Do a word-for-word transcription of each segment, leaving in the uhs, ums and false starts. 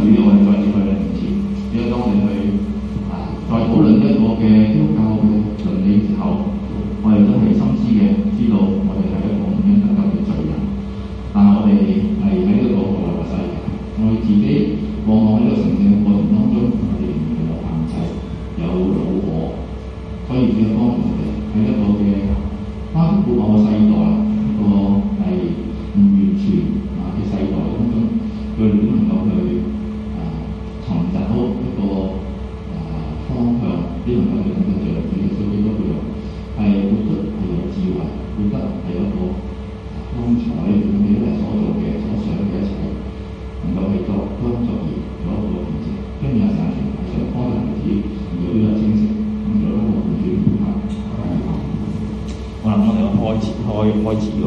我哋再次去你面前，只係當我哋去啊，在討論一個嘅基督教嘅倫理時候，我哋都係深知嘅，知道我哋係一個咁樣得救嘅罪人。但係我哋係喺一個外來嘅世界，我哋自己往往喺呢個成長過程當中，我哋仍然有限制，有老我，所以呢一方面我哋喺一個嘅包括我嘅世代，一個係唔完全啊嘅世代當中，佢哋點能夠去啊尋找一個啊方向，點能夠去更加像主耶穌基督一樣，係活得係有智慧，活得係有一個光彩，佢哋所做嘅、所想嘅一切，能夠係作當作業，有一個見證。跟住有時候係上方嘅例子，如果呢個清晰，咁有一個完全唔同。好啦，我哋開始開開始喎。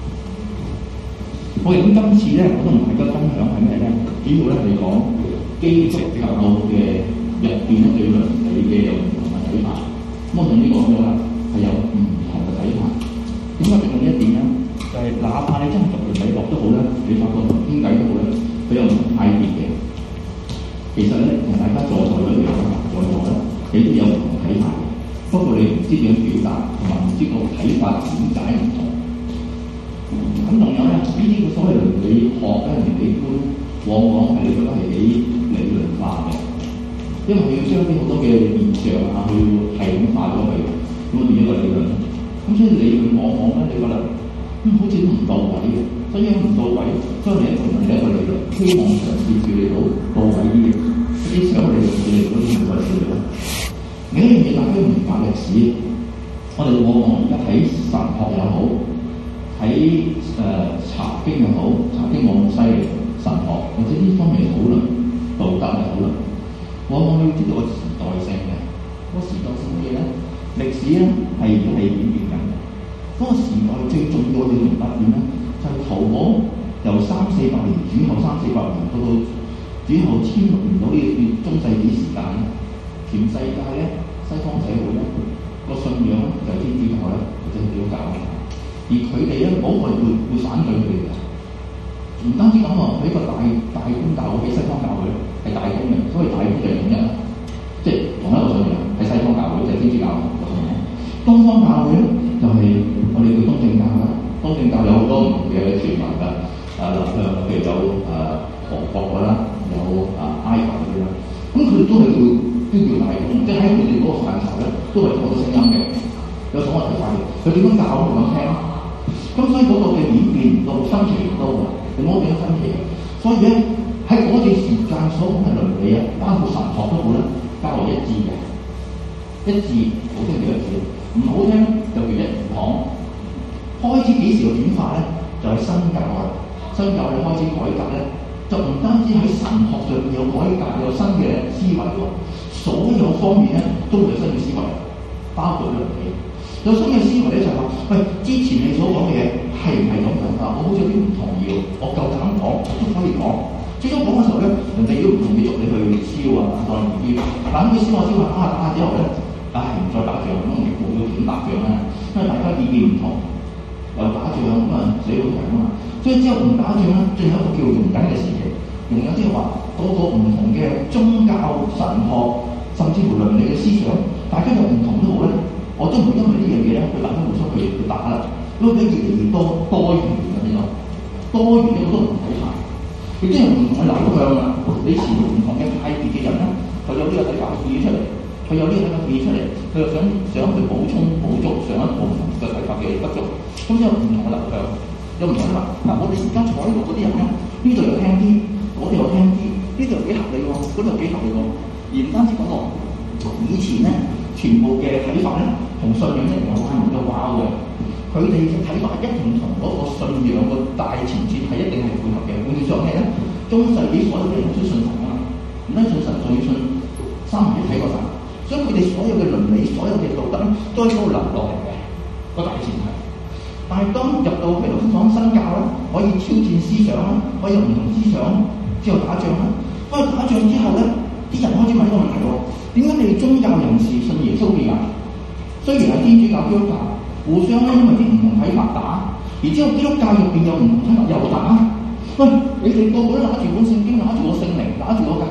我哋咁今次咧，我都同大家分享係咩咧？主要咧係講基督教嘅入邊咧對倫理嘅有唔同嘅睇法。咁我同你講咗啦，係有唔同嘅睇法。點解用呢一點咧？就係、是、哪怕你真係讀倫理學都好啦，你發覺傾偈都好啦，佢有唔同派別嘅。其實咧，同大家坐台嗰樣啊，在座咧，你都有唔同睇法嘅。不過你唔知點表達，同埋唔知個睇法點解唔同。咁仲有咧，呢啲嘅所謂倫理學咧、倫理觀，往往係你覺得係幾理論化嘅，因為佢要將啲好多嘅現象啊，佢要系統化咗佢，咁啊變咗個理論。咁所以理論往往咧，你覺得嗯好似都唔到位嘅，所以唔到位，將嚟一個人一個理論，希望嘗試處理到到位啲嘅，啲想理論處理到啲唔該處理到。另一樣嘢大家明白歷史，我哋往往而家喺神學又好，喺誒、呃、查經又好，查經冇咁犀利，神學或者呢方面嘅討論、道德嘅討論，往往要知道個時代性嘅。個時代性嘅嘢咧，歷史咧係而家係演變緊嘅。嗰個時代最重要嘅明白點咧，就係淘寶由三四百年轉後三四百年到到轉後千六年到呢段中世紀時間咧，全世界咧西方社會咧個信仰咧就係天主教啦，或者基督教啦。而佢哋咧冇個人會會反對佢哋嘅，唔單止咁喎，佢一個大大公教會比西方教會係大公嘅，所謂大公就係統一，即係同一個信仰係西方教會就係、是、天主教個信仰。東方教會咧就係、是、我哋叫東正教啦，東正教有好多唔同嘅傳聞㗎，啊嗱誒譬如有誒韓國㗎啦，有啊埃及嗰啲啦，咁佢哋都係叫都叫大公，即係喺佢哋嗰個範疇咧都係同一個聲音嘅，有所謂睇法嘅，佢點樣教我哋聽？咁所以嗰個嘅演變到分歧唔多㗎，你冇幾多分歧嘅。所以咧喺嗰段時間所講嘅倫理啊，包括神學都好咧，較為一致嘅，一致好聽幾個字，唔好聽就叫一言堂。開始幾時嘅轉化咧？就係、是、新教啊，新教嘅開始改革咧，就唔單止喺神學上面有改革，有新嘅思維喎，所有方面咧都有新嘅思維，包括倫理。有新嘅思維咧就係話，喂，之前你所講嘅嘢係唔係咁樣啊？我好似有啲唔同意，我夠膽講都可以講。最終講嘅時候咧，人哋都唔同意捉你去燒啊，當然唔要。但係佢燒下燒下打下打下之後咧，唉、哎，唔再打仗，咁冇要點打仗咧？因為大家意見唔同，又打仗咁啊，死好人啊嘛。所以之後唔打仗咧，仲有一個叫容忍嘅時期。容忍即係話嗰個唔同嘅宗教、神學，甚至乎倫理嘅思想，大家有唔同都好咧。我都唔會因為呢樣嘢咧，佢大家互相去去打啦。因為越嚟越多多元嘅呢個多元嘅好多唔同睇法，亦都有唔同嘅流向啊！你持唔同嘅派別嘅人咧，佢有呢個睇法嘅嘢出嚟，佢有呢個睇法嘅嘢出嚟，佢又想想去補充補足上一部分嘅睇法嘅不足，咁有唔同嘅流向，有唔同嘅話。嗱，我哋而家坐喺度嗰啲人咧，呢度又聽啲，嗰度又聽啲，呢度又幾合理喎，嗰度又幾合理喎。而唔單止講喎，以前咧。全部嘅睇法咧，同信仰一定有關聯嘅話嘅，佢哋嘅睇法一定同嗰個信仰個大前提係一定係配合嘅。換句話咩咧？中世紀所有嘅人都信神啊嘛，唔單信神，仲要信三位一體個神，所以佢哋所有嘅倫理、所有嘅道德咧，都係都流落嚟嘅個大前提。但係當入到譬如頭先講新教啦，可以挑戰思想啦，可以有唔同思想之後打仗啦。不過打仗之後咧，啲人開始問一個問題喎。點解你哋宗教人士信耶穌嘅人，雖然係天主教、基督教，互相咧因為啲唔同睇法打，然之後基督教入邊有唔同睇法又打？喂，你哋個個都拿住本聖經，拿住個聖靈，拿住個教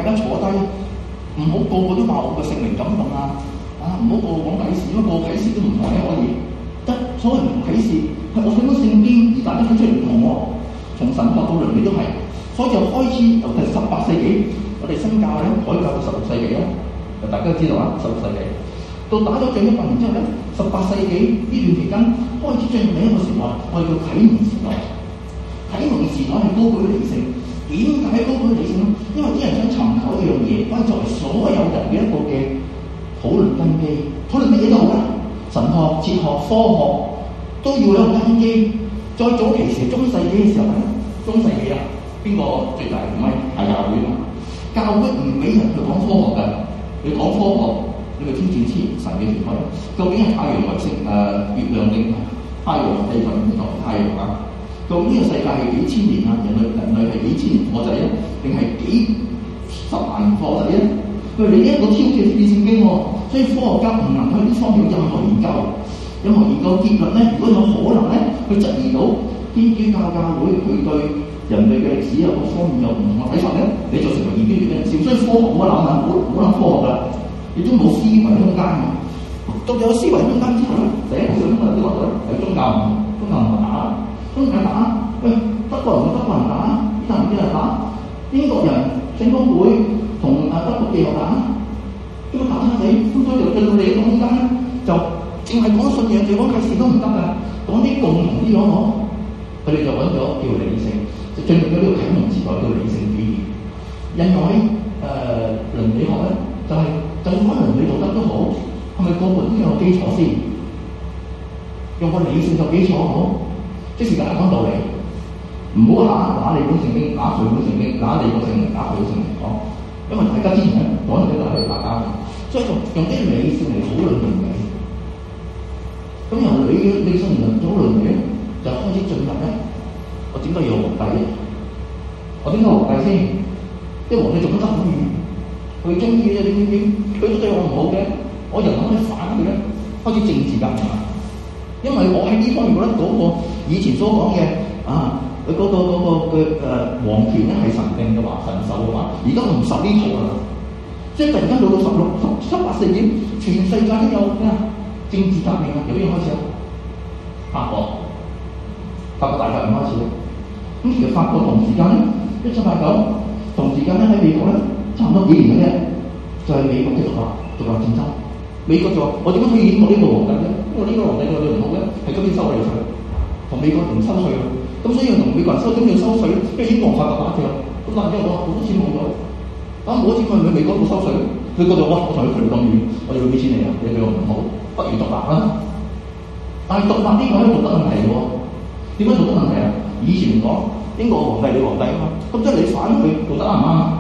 家坐低，唔好個個都話我個聖靈感動啊！啊，唔好個個講啟示，因為個個啟示都唔同嘅可以。得所謂唔同啟示係我睇到聖經而大家睇出嚟唔同喎，從神學到倫理都係，所以就開始由第十八世紀，我哋新教咧改革到十六世紀啦，就大家都知道啦，十六世紀到打咗仗一百年之後咧，十八世紀呢段期間開始進入另一個時代，我哋叫啟蒙時代。啟蒙時代係高舉理性，點解高舉理性咧？因為啲人想尋求一樣嘢，可以作為所有人嘅一個嘅討論根基，討論乜嘢都好啦，神學、哲學、科學都要有一個根基。再早期時中世紀嘅時候咧，中世紀啊，邊個最大權威？係教會啊！教會唔俾人去講科學㗎，你講科學，你咪挑戰黐神嘅權威。究竟係太陽為星誒月亮定太陽地球唔同太陽啊？究竟呢個世界係幾千年啊？人類人類係幾千年貨仔咧，定係幾十萬年貨仔咧？佢哋呢一個挑戰變聖經喎，所以科學家唔能喺呢方面有任何研究。任何研究結論咧，如果有可能咧，去質疑到天主教教會佢對人類嘅歷史有個方面有唔同嘅睇法咧，你就成為異端嘅人士。所以科學冇得諗諗，冇冇諗科學㗎，亦都冇思維空間嘅。到有思維空間之後咧，第一個想法都話咗係宗教，宗教唔打，宗教打，喂，德國人同德國人打，意大利人打，英國人聖公會同啊德國嘅又打，咁打親死，咁所以就進到你嘅空間咧，就淨係講信仰，淨係講啟示都唔得㗎，講啲共同啲講講，佢哋就揾咗叫理性，就進入咗呢個啟蒙時代叫理性主義。印喺誒倫理學咧，就係、是、就算講倫理道德都好，係咪個個都有基礎先？用個理性做基礎好，即是大家講道理，唔好下打你本聖經，打佢本聖經，打你個聖靈，打佢個聖靈講，因為大家之前咧講嚟都係打交，所以就用啲理性嚟討論倫理。咁由你嘅理性嚟討論倫理，就開始進入咧。我點解要皇帝咧？我點解皇帝先？因為皇帝做乜得意？佢中意嘅點點點，佢都對我唔好嘅，我人可唔可以反佢咧？開始政治革命。因為我喺呢方面覺得嗰個以前所講嘅啊，佢、那、嗰個嗰、那個嘅誒、呃、皇權咧係神定嘅話，神授嘅話，而家我唔受呢套啦。即係突然間到到十六、十七八世紀，全世界都有咩啊？政治革命啊，由邊個開始啊？法國，法國大革命開始咧。咁其實法國同時間咧，一七八九同時間咧喺美國咧，差唔多幾年嘅啫，就係、是、美國嘅獨立獨立戰爭。美國就話：我點解可以演我呢個皇帝咧？因為呢個皇帝對我哋唔好咧，係今年收我哋稅，同美國唔收稅咯。咁所以同美國人收，點要收稅咧？因為英國法國打仗，咁但係之後我好多錢冇咗，啊冇錢咪去美國冇收稅，佢嗰度哇，我同佢距離咁遠，我就會俾錢你啊！你對我唔好，不如獨立啦。但係獨立呢個係道德問題喎，點解道德問題啊？以前講英國皇帝你皇帝啊嘛，咁即係你反佢道德啱唔啱啊？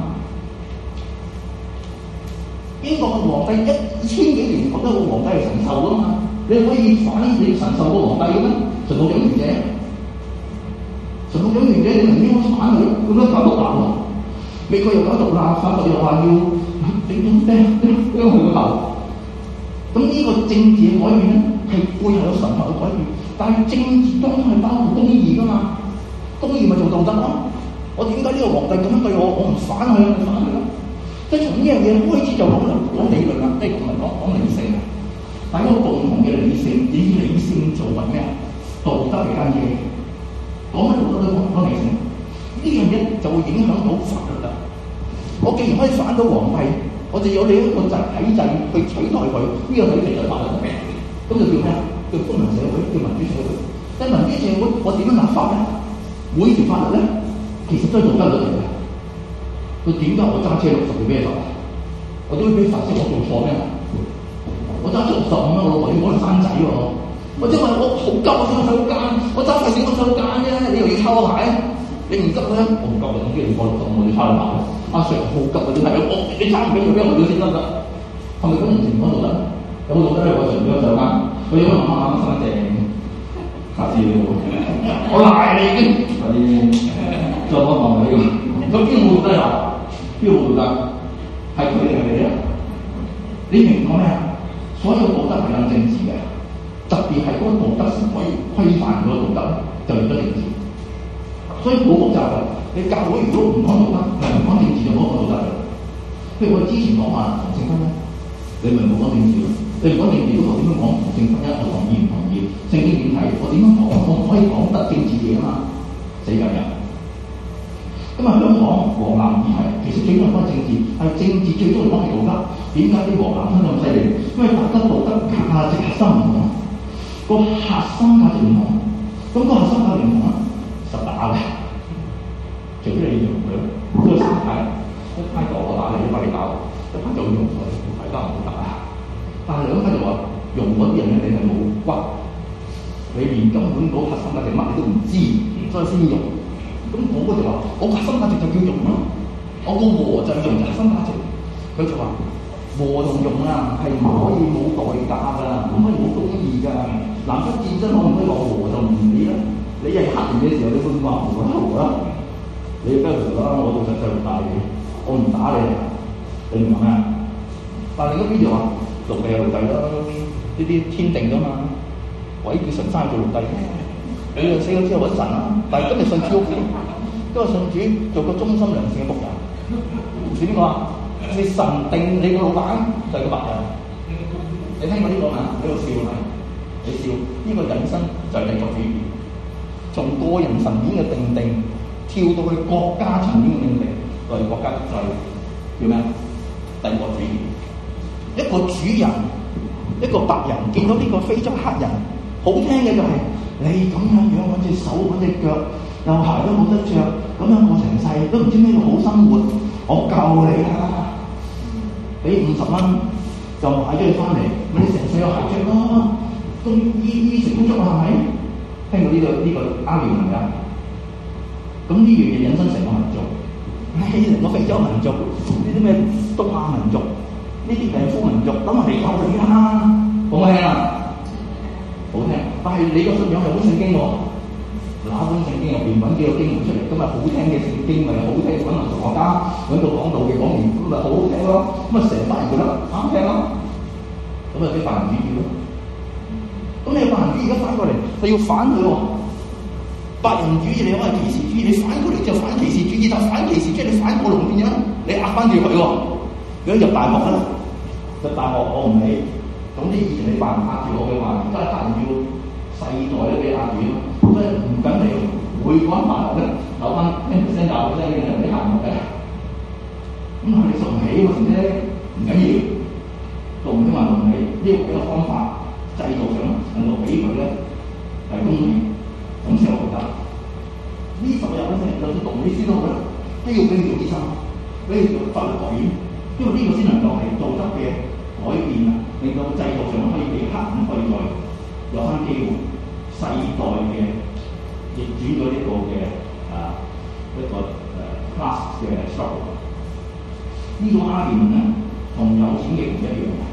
英國嘅皇帝一千幾年覺得個皇帝係神授噶嘛，你可以反你神授個皇帝嘅咩？純屬掌權者，純屬掌權者，你唔應該反佢，咁樣搞獨立喎。美國又搞獨立，法國又話要點點點點佢個頭。咁呢個政治嘅改變咧，係背後有神學嘅改變，但係政治當中係包括公義噶嘛，公義咪做道德咯。我點解呢個皇帝咁樣對我，我唔反佢，我反佢咯？即係從呢樣嘢開始就講講理論啦，即係講嚟講講理性啊！大家共同嘅理性，以理性做為咩啊？道德嘅根基，講乜道德都講講理性，呢樣嘢就會影響到法律啦。我既然可以反到皇帝，我就有你一個制體制去取代佢，呢、這個體制就法律嘅，咁就叫咩啊？叫公民社會，叫民主社會。但係民主社會，我點樣立法咧？每條法律咧，其實都係道德律嚟嘅。佢點解我揸車六十要俾你罰？我點會俾罰先？我做錯咩？我揸車六十五蚊，我老婆要攞嚟生仔喎。或者話我好急，我想去間，我揸快少我想間啫。你又要抄牌，你唔急咧？我唔急嘅，總之你過六十五我要抄牌。阿 Sir 好急嘅，真係我你抄唔俾佢，俾我咗先得㗎。係咪咁唔情況道德？有冇道德咧？我上咗上間，我要問下啱生正，下次我賴你已經，再幫忙你㗎。咁邊個道德啊？邊個道德？係佢哋係你啊？你明講咩啊？所有道德係有政治嘅，特別係嗰個道德可以規範嗰個道德，就變咗政治。所以好複雜嘅。你教會如果唔講道德，唔講政治就冇講道德嘅。 譬如我哋之前講話同性婚姻，你咪冇講政治咯。你唔講政治嗰個點樣講同性婚姻？我同意唔同意？聖經點睇？我點樣講？我唔可以講得政治嘢啊嘛，死緊人。咁啊，香港黃藍議題其實最多係講政治，係政治最多係講係道德。點解啲黃藍分咁犀利？因為大家道德價值核心唔同，個核心價值唔同，咁個核心價值唔同啊，實打嘅。除非你用佢，嗰個心態一批就我打你，一批你打我，一批就用佢，大家唔好打。但係兩批就話用嗰啲人咧，你係冇骨，你連根本嗰核心價值乜你都唔知，所以先用。咁我嗰就話，我核心價值就叫用咯，我個和就係用核心價值。佢就話和同用啊，係唔可以冇代價㗎，唔可以冇公義㗎。南北戰爭可唔可以話和就唔理啦？你係黑人嘅時候，你會話和啦和啦，你跟住啦，我到實際唔打你，我唔打你，你明唔明啊？但係另一邊就話奴隸係奴隸啦，呢啲天定㗎嘛，鬼叫神生做奴隸。你又死咗之後揾神啦，但係今日信主 O K，今日信主做個忠心良善嘅僕人，點講啊？你神定你個老闆就係個白人，你聽過呢個嘛？喺度笑係，你笑呢、這個引申就係帝國主義，從個人層面嘅定定跳到去國家層面嘅定定，就係國家就係叫咩啊？帝國主義。一個主人，一個白人見到呢個非洲黑人，好聽嘅就係、是。你咁樣樣揾隻手揾隻腳，又鞋都冇得着，咁樣過成世都唔知咩叫好生活，我救你啦！俾五十蚊就買咗你翻嚟，咪你成世有鞋着咯，咁衣衣食不足係咪？聽過呢、這個呢、這個啱嘅唔啱？咁呢樣嘢引申成個民族，你成個非洲民族，呢啲咩東亞民族，呢啲病夫民族，咁我哋救你啦！好唔好聽啊？好聽，但係你個信仰係本聖經喎，嗱本聖經入邊揾幾個經文出嚟，咁咪好聽嘅聖經咪好聽，揾文學家揾到講道嘅講完，咁咪好好聽咯，咁啊成班人覺得啱聽咯，咁啊啲白人主義咯，咁你白人主義而家反過嚟，你要反佢喎，白人主義你可係歧視主義，你反過嚟就反歧視主義，但反歧視主義你反過龍變咗，你壓翻住佢喎，如果入大學咧，入大學我唔理。咁啲以前你白人壓住我嘅話，而家黑人要世代都俾壓住咯，所以唔緊嚟每個人大學咧留翻一 percent 廿 percent 嘅人俾黑人嘅，咁佢哋熟唔起嗰時咧唔緊要，讀唔起話讀唔起，呢個幾個方法制度上能夠俾佢咧係公平，咁先有覺得呢十日咧，就算讀唔起書都好啦，都要俾佢做醫生，俾佢做法律學院，因為呢個先能夠係道德嘅改變啊！令到制度上可以俾黑人可以再有翻機會，世代嘅逆轉咗呢個嘅啊一個誒 class 嘅 struggle。呢種 argument 咧同有錢嘅唔一樣嘅。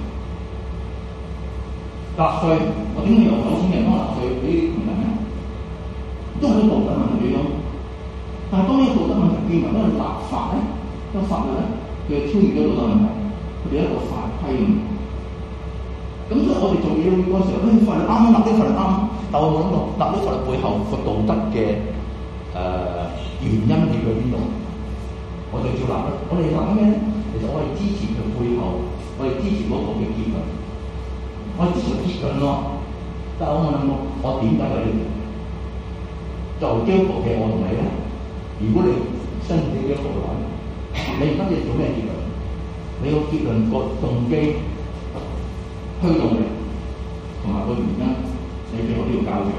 納稅，我點解由有錢人當納稅俾窮人咧？都係個道德問題嚟咯。但係當呢個道德問題變為一個立法咧，一個法律咧，佢超越咗道德問題，佢哋一個法規。咁所以我哋做嘢嗰時候，誒法律啱啱立啲法律啱，但我冇諗到立啲法律背後個道德嘅誒、呃、原因喺佢邊度？我哋照立啦。我哋立咩咧？其實我哋支持佢背後，我哋支持嗰個嘅結論，我哋支持結論咯。但係我冇諗過，我點解佢就基督徒嘅我同你咧？如果你真正基督徒嘅話，你而家要做咩結論？你個結論個動機。推動力同埋個原因，你最好都要交嘅。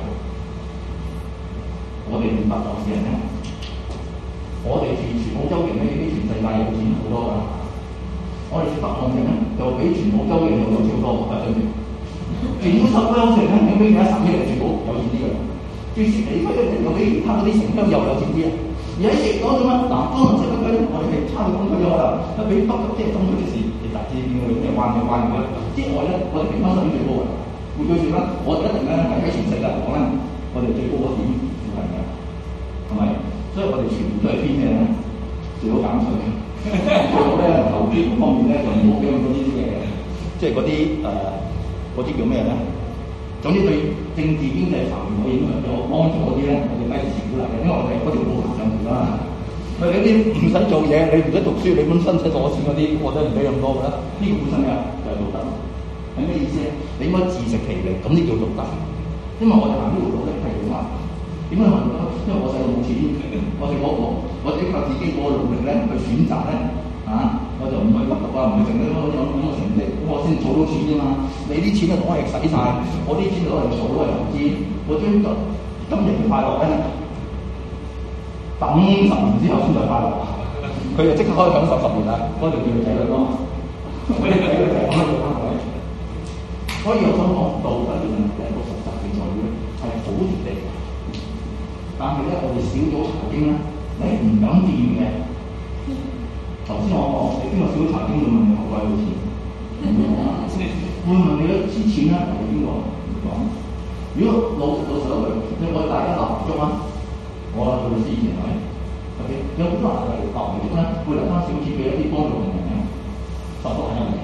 我哋明白當事人咧，我哋住全澳洲人咧，比全世界有錢好多㗎。我哋住北岸人咧，就比全澳洲人有有錢多，係真嘅。全澳洲人咧，有比其他十幾人住好有錢啲㗎。住悉尼區咧，又比其他嗰啲城鄉又有錢啲啊！而喺食嗰種咧，南方人食嗰啲咧，我哋係差到咁佢咗啦，一比北即係東區嘅事。雜誌見佢咩彎嘅彎嘅之外咧，我哋平均水平最高嘅。換句説啦，我哋一定咧係喺全世界嚟講咧，我哋最高嗰點附近嘅，係咪？所以我哋全部都係偏咩咧？最好減稅，最好咧投資方面咧就唔好俾咁多呢啲嘅，即係嗰啲誒嗰啲叫咩咧？總之對政治經濟層面嘅影響咗安全嗰啲咧，我哋咪持股嚟嘅，因為我哋嗰條路行上去啦。 咪你啲唔使做嘢，你唔使讀書，你本身使攞錢嗰啲，我都唔俾咁多㗎啦。呢、這個本身嘅就係道德。係咩意思咧？你應該自食其力，咁呢叫道德。因為我哋行呢條路咧係點啊？點解行得？因為我細個冇錢，我哋我我我只靠自己嗰個努力咧去選擇咧啊！我就唔去讀啊，唔去剩啲咁咁嘅成績，咁我先儲到錢啫嘛。你啲錢就攞嚟使晒，我啲錢就攞嚟儲，攞嚟投資。我將今今日嘅快樂咧，等十年之後先再快樂。佢就即刻可以享受十年啦。嗰條叫佢仔女咯。佢哋仔女就係咁樣做翻佢。所以我想講道德嘅問題係一個實質嘅在於係好條理。但係咧，我哋小組查經咧，你係唔敢掂嘅。頭先我講，你邊個小組查經會問你學貴冇錢？唔會講啊！會問你咧之前咧係邊個？唔講。如果老老實一句，你我哋大家立足啊！我做老師以前係咪 ？OK， 有好多人嚟學嚟咧，會留翻少錢俾一啲幫助嘅人嘅。十個人入嚟，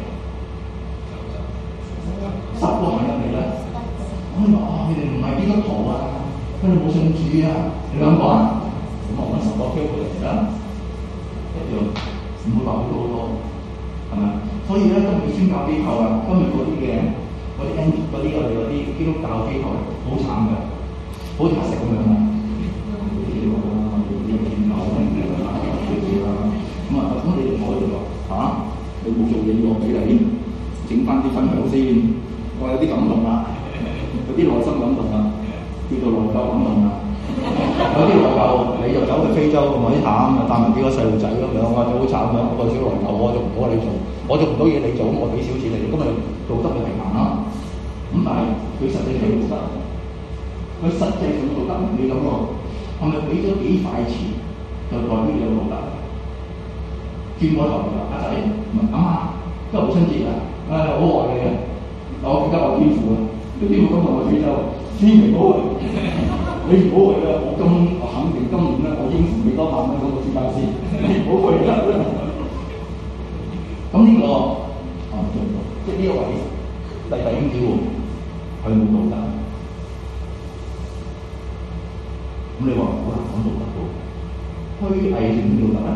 十個人入嚟咧，我哋話啊，佢哋唔係基督徒啊！佢哋冇信主啊！你兩個啊？咁我揾十個機會嚟啦，一樣唔會話好多好多，係咪？所以咧，今日嘅宣教機構啊，今日嗰啲嘅嗰啲 N 嗰啲我哋嗰啲基督教機構好慘嘅，好似黑色咁樣啊！啲話啦，啲見教啊，啲啊，啲啊，咁啊，咁你哋坐喺度話嚇，你冇做嘢我俾你，整翻啲分享先，我有啲感動啊，有啲內心感動啊！叫做內疚感動啊！有啲內疚，你就走去非洲咁啲慘啊，帶埋幾個細路仔咁樣，我話好慘啊！我個小內疚，我做唔到你做，我做唔到嘢你做，咁我俾少錢你，咁咪道德嘅平衡啦。咁但係佢實際上道德，佢實際上道德你諗喎，係咪俾咗幾塊錢就代表你有道德？轉過頭嚟話阿仔，唔係咁啊，今日母親節啊，誒好愛你啊，我記得我天父啊，啲天父今日我非洲。千祈唔好去，你唔好去啦！我今我肯定今年咧，我應付幾多萬蚊嗰個私家師，你唔好去啦！咁呢、這個啊做唔到，即係呢一位第第五條佢冇道德。咁你話好難講道德喎？虛偽算唔道德咧？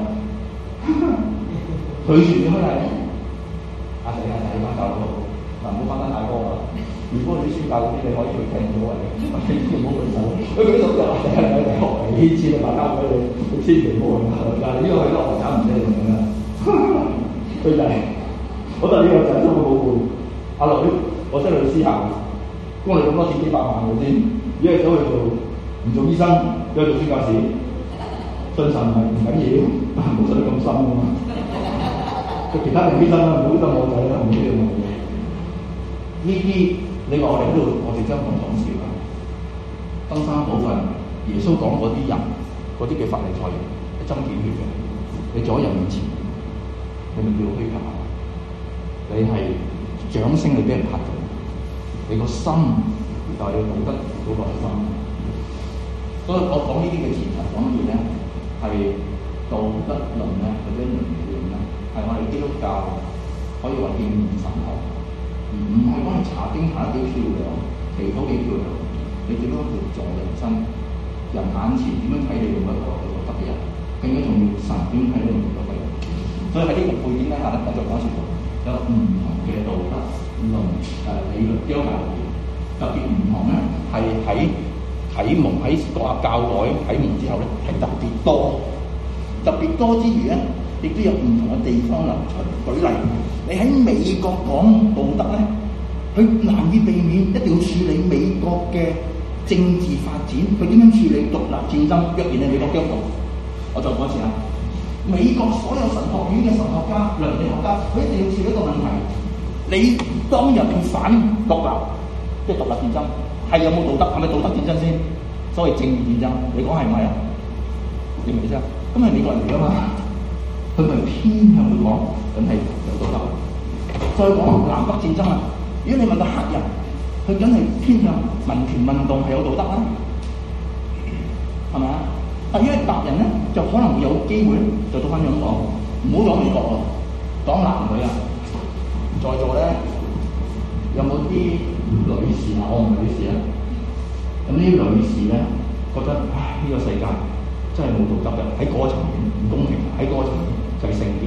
佢算嘅虛偽？阿仔阿仔翻教嗰度，嗱唔好翻得太多啦。如果你宣教嗰啲，你可以去聽到嘅，千祈唔好舉手。佢舉手就話：你係咪嚟學呢次你白交俾你？你千祈唔好去。但係呢個係都學產唔使用嘅。佢就係，我覺得呢個就係生活寶貝。阿女，我真係去思考，咁我哋咁多錢幾百萬嘅先，如果你走去做唔做醫生，走去做宣教士，信神係唔緊要，但係唔好信得咁深啊嘛。佢其他人犧牲啦，唔好犧牲我仔啦，唔好呢樣嘢。呢啲你話我哋喺度，我哋真係講笑啦。登山寶訓，耶穌講嗰啲人，嗰啲嘅法利賽人係爭點血嘅。你左右面前，你咪叫虛假。你係掌聲，你俾人拍到。你個心，但係你道德嗰個心。所以我講呢啲嘅前提講乜嘢咧？係道德論咧，或者倫理論咧，係我哋基督教可以話敬虔神學。唔係幫你查經查得幾漂亮，祈禱幾漂亮，你點樣活在人生？人眼前點樣睇你咁一個道德嘅人？更加重要，神點睇你咁道德嘅人？所以喺呢個背景底下咧，我再講一次，有唔同嘅道德論誒理論教教義，特別唔同咧，係喺啟蒙喺個教改啟蒙之後咧，係特別多，特別多之餘咧，亦都有唔同嘅地方流出。舉例。你喺美國講道德咧，佢難以避免一定要處理美國嘅政治發展，佢點樣處理獨立戰爭？若然係美國基督徒，我再講一次啊！美國所有神學院嘅神學家、倫理學家，佢一定要處理一個問題：你當日去反獨立，即係獨立戰爭，係有冇道德？係咪道德戰爭先？所謂正義戰爭，你講係咪啊？你明唔明啫？咁係美國人嚟㗎嘛？佢咪偏向去講，梗係有道德。再講南北戰爭啊！如果你問個黑人，佢梗係偏向民權運動係有道德啦，係咪啊？但如果係白人咧，就可能會有機會就到翻咁講，唔好講美國喎，講男女啊。在座咧有冇啲女士啊？我唔係女士啊。咁呢啲女士咧覺得，唉，呢個世界真係冇道德嘅，喺嗰個層面唔公平，喺嗰個層面就係聖潔。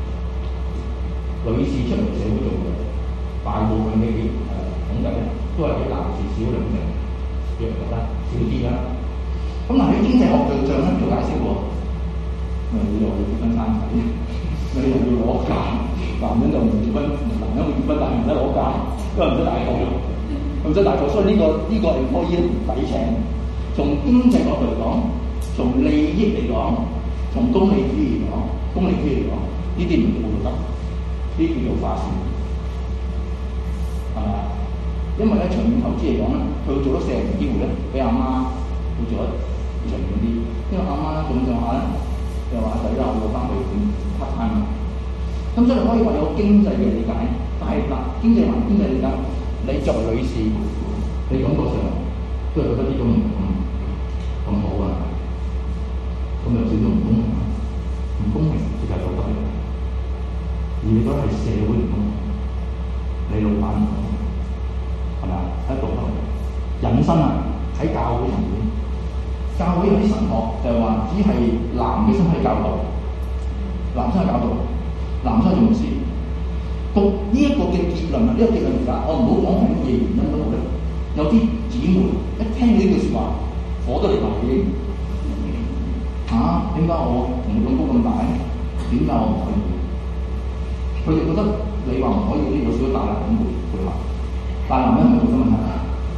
女士出嚟社會做嘅，大部分嘅誒統計咧都係比男士少兩成，約略啦，少啲啦。咁嗱喺經濟學對象咧做解釋喎，咪你又要結婚生仔，你又要攞假，男人就唔結婚，男人會結婚但係唔使攞假，因為唔使大肚，唔使大肚，所以呢、這個呢、這個係可以唔抵請。從經濟角度嚟講，從利益嚟講，從功利主義嚟講，功利主義嚟講，呢啲唔叫道德，呢啲叫做化善，係咪啊？因為咧長遠投資嚟講咧，佢會做咗四十年機會咧，俾阿媽會做得長遠啲，因為阿媽咧咁上下咧又話仔啦，我翻去點 part time，咁所以可以話有經濟嘅理解，但係嗱經濟還經濟理解，你作為女士，你感覺上都係覺得呢種唔咁咁好啊，咁又少咗唔公平，唔公平就係道德嚟，而你覺得係社會唔公平，你老闆唔公平，係咪啊？喺道德嚟，引申啊喺教會層面，教會有啲神學就係話只係男嘅先可以教導，男生係教導，男生做事。到呢一個嘅結論啊，呢、這個結論嚟㗎，我唔好講係乜嘢原因嗰度咧。有啲姊妹一聽到呢句説話，火都嚟埋已經嚇，點解我同你咁高咁大？點解我唔可以？佢哋覺得你話唔可以，呢有少少大男人配配合，大男人係咪冇乜問題啊？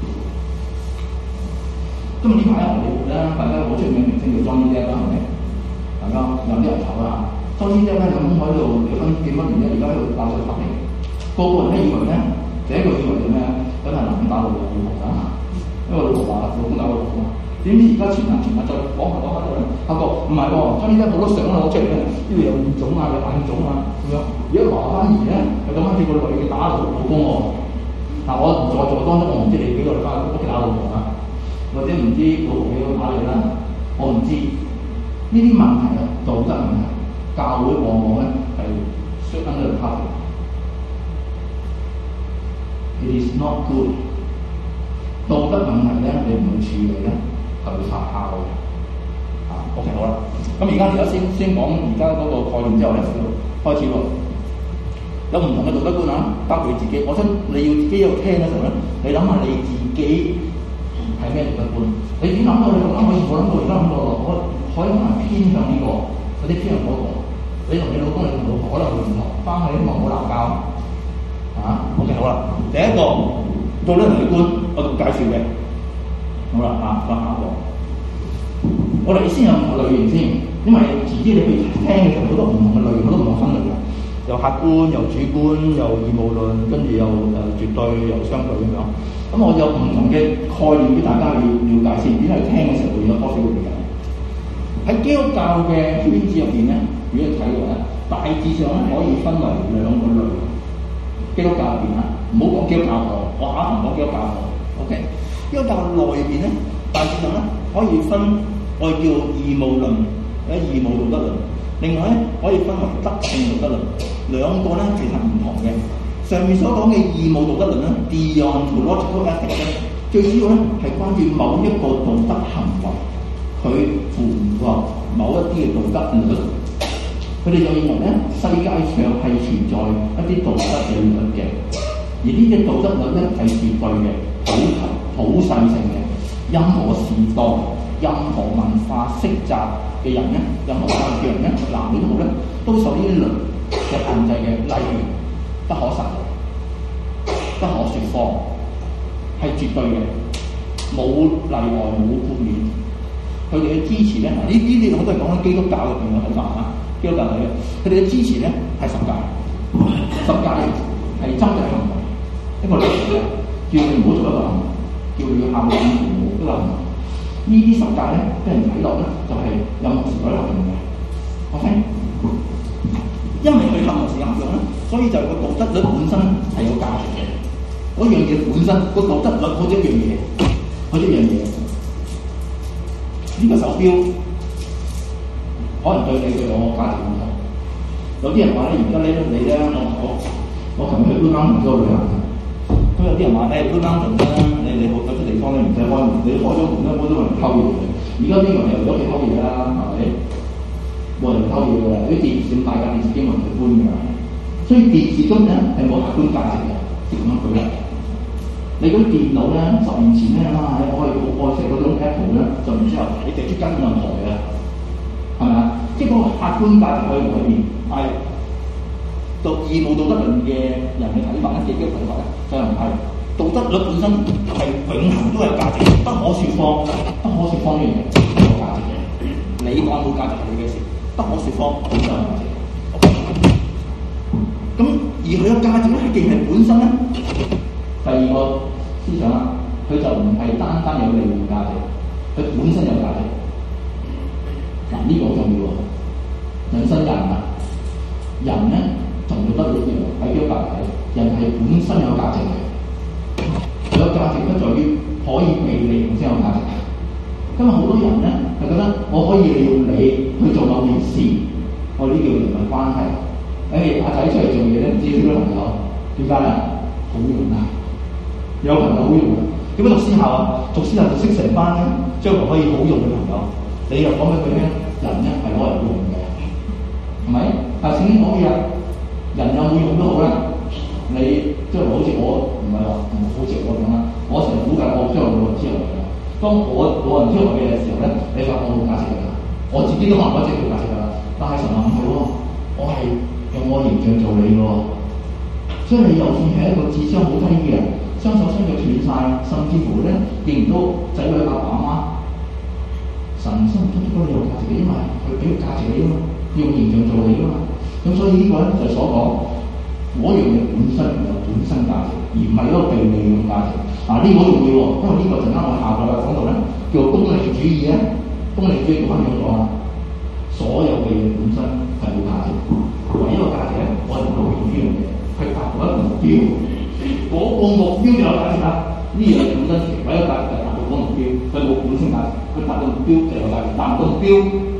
今日呢排喺荷里活咧，大家好出名明星叫 Johnny Depp 啦，係咪？大家有啲人投啦。Johnny Depp 咧咁喺度離婚幾多年咧，而家喺度鬧上法庭，個個人都以為咧，第一個以為係咩？梗係男人打老婆啦，因為老婆話老公打老婆嘛。點知而家前日前日再講下講下咧，發覺唔係喎，Johnny Depp好多相攞出嚟咧，呢度有面腫啊，有眼腫啊咁樣。如果話翻而咧，係咁啱見個女嘅打老老公喎。嗱，我唔在座當中，我唔知你幾個嚟翻屋企打老婆啊，或者唔知老婆幾個打你啦，我唔知。呢啲問題啊，道德問題，教會往往咧係衰緊喺度卡住。It is not good。道德問題咧，你唔去處理咧，就會發酵嘅。啊 ，OK 好啦。咁而家而家先先講而家嗰個概念之後咧，開始喎。有唔同嘅道德觀啊，包括你自己。我想你要自己喺度聽嘅時候咧，你諗下你自己係咩道德觀？你點諗到？你諗可以，我諗到而家諗到，我可以可能偏向呢、這個，有啲偏向嗰、那個。你同你老公、你同老婆可能會唔同，翻去希望唔好鬧交。啊 ，OK 好啦。第一個道德倫理觀，我讀介紹嘅。好啦，啊，講下一個。我哋先有唔同類型先，因為遲啲你去聽嘅時候，好多唔同嘅類型，好多唔同分類嘅。有客觀，有主觀，有義務論，跟住又誒絕對，又相對咁樣。咁我有唔同嘅概念俾大家去了解先，點解聽嘅時候會有多少嘅理解？喺基督教嘅圈子入邊咧，如果你睇嘅話咧，大致上咧可以分為兩個類。基督教入邊啊，唔好講基督教學，我下一堂講基督教學。OK， 基督教內邊咧，大致上咧可以分我哋叫義務論或者義務道德論。另外咧可以分為德性道德論，兩個咧其實唔同嘅。上面所講嘅義務道德論咧 ，deontological ethics 咧，最主要咧係關於某一個道德行為，佢符唔符合某一啲嘅道德律。佢哋就認為咧，世界上係存在一啲道德嘅律嘅，而呢啲道德律咧係絕對嘅、普及、普世性嘅。任何時代、任何文化色澤嘅人咧，任何教育嘅人咧，男女都好咧，都受呢啲律嘅限制嘅。例如不可殺人、不可説謊，係絕對嘅，冇例外、冇豁免。佢哋嘅支持咧，嗱呢呢啲我都係講緊基督教入邊嘅睇法啊。基督教睇嘅，佢哋嘅支持咧係十戒，十戒係針對行為，一個律嘅，叫你唔好做一個行為，叫你要孝敬父母一個行為。呢啲十戒咧，俾人睇落咧就係、是、任何時代都合用嘅。OK， 因為佢任何時間合用咧，所以就個道德律本身係有價值嘅。嗰樣嘢本身個道德律好似一樣嘢，好似一樣嘢。呢、這個手錶。可能對你對我價值唔同。有啲人話咧，而家咧你咧，我我我琴日去烏蘭做旅行，咁有啲人話咧，烏蘭做咧，你你好有啲地方咧唔使開門，你開咗門咧，好多人偷嘢嘅。 而家邊個係為咗幾多嘢啦？係咪？冇人偷嘢㗎啦！啲電視咁大架電視機冇人去搬㗎，所以電視根本係冇客觀價值嘅，即係咁樣舉例。你嗰啲電腦咧，十年前咧啊，我係好愛惜嗰種 Apple 咧，十年之後你掟出街都冇人抬嘅，係咪啊？即係嗰個客觀價值可以改變，係道義務道德論嘅人嘅睇法咧，自己嘅睇法咧，就唔係道德律本身係永恆都係價值，不可説謊，不可説謊呢樣嘢係有價值嘅。你講冇價值係你嘅事，不可説謊本身有價值。咁而佢嘅價值咧，既係本身咧，第二個思想啦，佢就唔係單單有利用價值，佢本身有價值。嗱、這、呢個好重要喎，人生人啊，人咧就唔道德律嘅喺呢個價值，人係本身有價值嘅。佢嘅價值不在於可以被利用先有價值。今日好多人咧係覺得我可以利用你去做某件事，我呢叫人際關係。誒、欸、阿仔出嚟做嘢咧，唔知少咗朋友點解咧？好用啊！有朋友好用啊！點解讀私校啊？讀私校就識成班咧，將來可以好用嘅朋友。你又講俾佢聽，人咧係攞嚟用嘅，係咪？但係聖經講嘢啊，人有冇用都好啦。你將來好似我唔係話唔好似我咁啦，我成日估計我將來老人之後嘅。當我老人之後嘅時候咧，你發覺我冇價值㗎啦，我自己都可能覺得自己冇價值㗎啦。但係神話唔係喎，我係用我形象做你喎，所以你就算係一個智商好低嘅人，雙手雙腳斷晒，甚至乎咧認唔到仔女阿爸阿媽，神心目中都有價值嘅，因為佢俾個價值你啊嘛，用形象做你啊嘛。咁所以呢個咧就係所講嗰樣嘢本身有本身價值，而唔係嗰個被利用價值。嗱、啊、呢、這個好重要喎，因為呢個陣間我下個禮拜講到咧叫做功利主義咧，功利主義講翻點講啊？所有嘅嘢本身係冇價值，唯一個價值咧，我哋唔用呢樣嘢去達到一個目標，嗰、那個目標就有價值啦。呢樣嘢本身唯一個價值就係達到嗰個目標，佢冇本身價值，佢達到目標就有價值，達唔到目標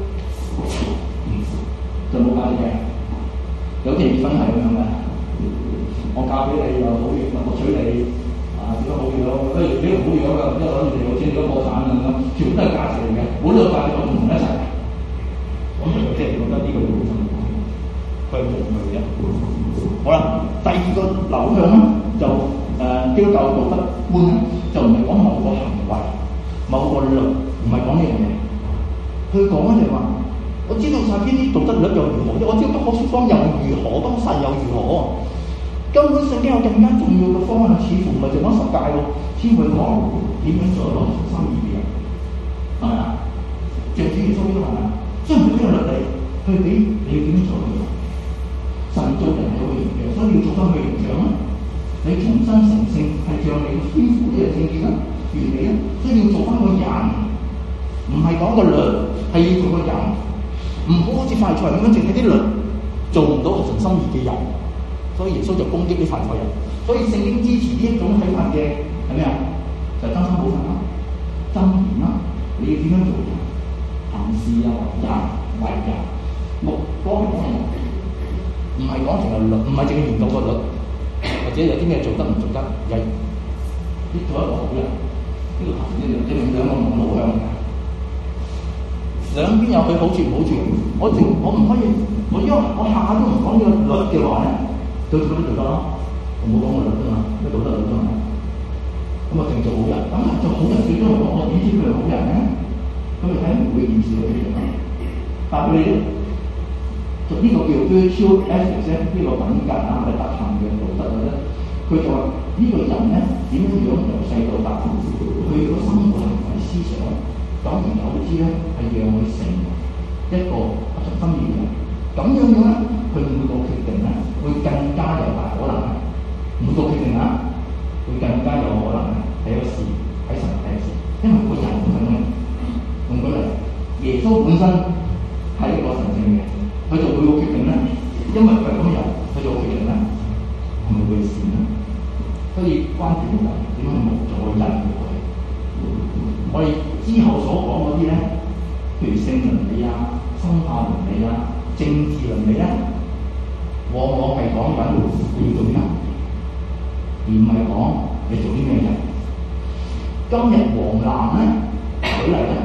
就冇價值嘅。有啲人生係咁樣嘅，我嫁俾你又好樣，我娶你啊點解好樣？誒你唔好樣㗎，因為攞住你有錢，你都破產咁樣，全部都係價值嚟嘅，冇呢個價值我唔同一齊。咁即係覺得呢個本身佢係無味嘅。好啦，第二個流向咧就誒、呃、基督教道德觀咧，就唔係講某個行為、某個律，唔係講呢樣嘢。佢講咧就係話，我知道晒邊啲道德律又如何啫？我知道不可説謊又如何，不可殺又如何？根本聖經有更加重要嘅方向，似乎唔係淨講十戒喎，似乎講點樣做一個從心而嘅人，係咪啊？像主耶穌基督係咪啊？將佢呢個律例去俾你要點樣做嘅？神做人係有個形象，所以要做翻佢形象啦。你重新成聖係像你嘅天父呢個聖潔啦、完美啦，所以要做翻個人，唔係講個律，係要做個人，唔好好似法利賽人咁樣，淨係啲律做唔到合神心意嘅人。所以耶穌就攻擊啲法利賽人。所以聖經支持呢一種睇法嘅係咩啊？就係真心好人啦、真言啦，你要點樣做人？行事啊，為人為人，目光係講人，唔係講成個律，唔係淨係研究個律，或者有啲咩做得唔做得，係呢做一個好人，呢、這個行呢兩呢兩個唔同路向嘅，兩邊有佢好處唔好處。我淨我唔可以，我因為我下下都唔講呢個律嘅話咧，對住嗰啲做得咯，我冇講個律啫嘛，咩道德律啫嘛，咁我淨做好人，咁做好人最終係講我點知佢係好人咧？咁你睇唔會件事嘅嘢啊！但係佢哋咧，就呢個叫 virtue ethics 咧，呢個品格啊，係德行嘅道德嘅咧。佢就話呢個人咧點樣樣由細到大，佢個生活行為思想，久而久之咧係讓佢成一個合神心意嘅人。咁樣樣咧，佢每個決定咧會更加有大可能，每個決定啊會更加有可能係一個事喺神睇事，因為個人係咁樣。用舉例，耶穌本身係一個神聖嘅，佢做每個決定咧，因為佢係咁嘅人，佢做決定咧係咪會善咧？所以關鍵就係點樣去做個人嘅佢。我哋之後所講嗰啲咧，譬如性倫理啊、生化倫理啊、政治倫理咧，往往係講緊你要做啲乜，而唔係講你做啲咩人。今日黃藍咧，舉例咧。好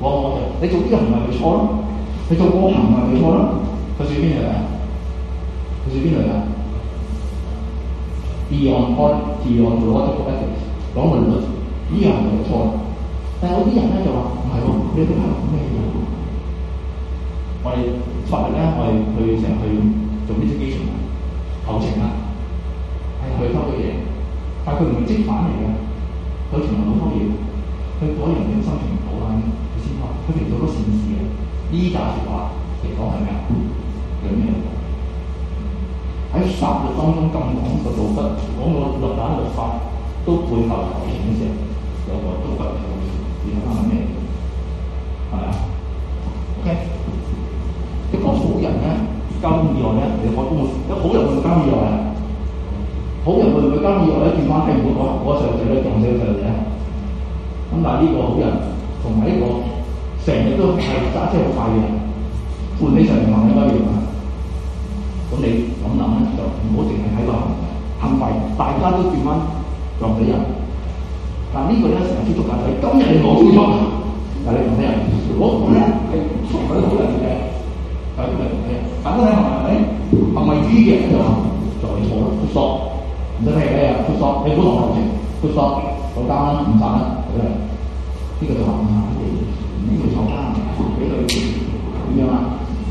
我我就你做呢個行為咪錯咯，你做個行為咪錯咯，佢屬於邊類啊？佢屬於邊類啊 ？Deontological ethics 講倫理，呢樣係錯。但係有啲人咧就話唔係喎，你哋係講咩嘢？我哋法律咧，我哋去成日去做 litigation 求情啊，係去偷嘅嘢，但係佢唔係即反嚟嘅，佢從來冇偷嘢，佢嗰人嘅心情唔好啦，佢先偷，佢哋做咗善事嘅。呢紮説話嚟講係咩啊？有咩？喺法律當中咁講個道德，講個律法律法都背後求情嘅時候，有個道德嘅好處，你睇下係咩？係咪啊 ？OK。一個好人咧，交通意外咧，你可唔會？一好人會唔會交通意外啊？好人會唔會交通意外咧？轉翻睇唔到嗰嗰細路仔咧，撞死個細路仔。咁但係呢個好人同埋呢個成日都係揸車好快嘅人，判起上嚟行一樣啊！咁你咁諗咧，就唔好淨係睇個行為，行為大家都轉翻撞死人。但係呢個咧成日接觸架仔，今日你冇接觸，但係你撞死人，嗰個咧係屬於好人嘅。係咁嚟嘅，簡單睇行為係咪？行為主義嘅人就話就係錯啦，闊索，唔使睇嘅啊，闊索，你唔好同我求情，闊索，坐監啦，唔殺啦，好啦，呢個就話唔啱嘅，呢個坐監，俾佢點樣啊？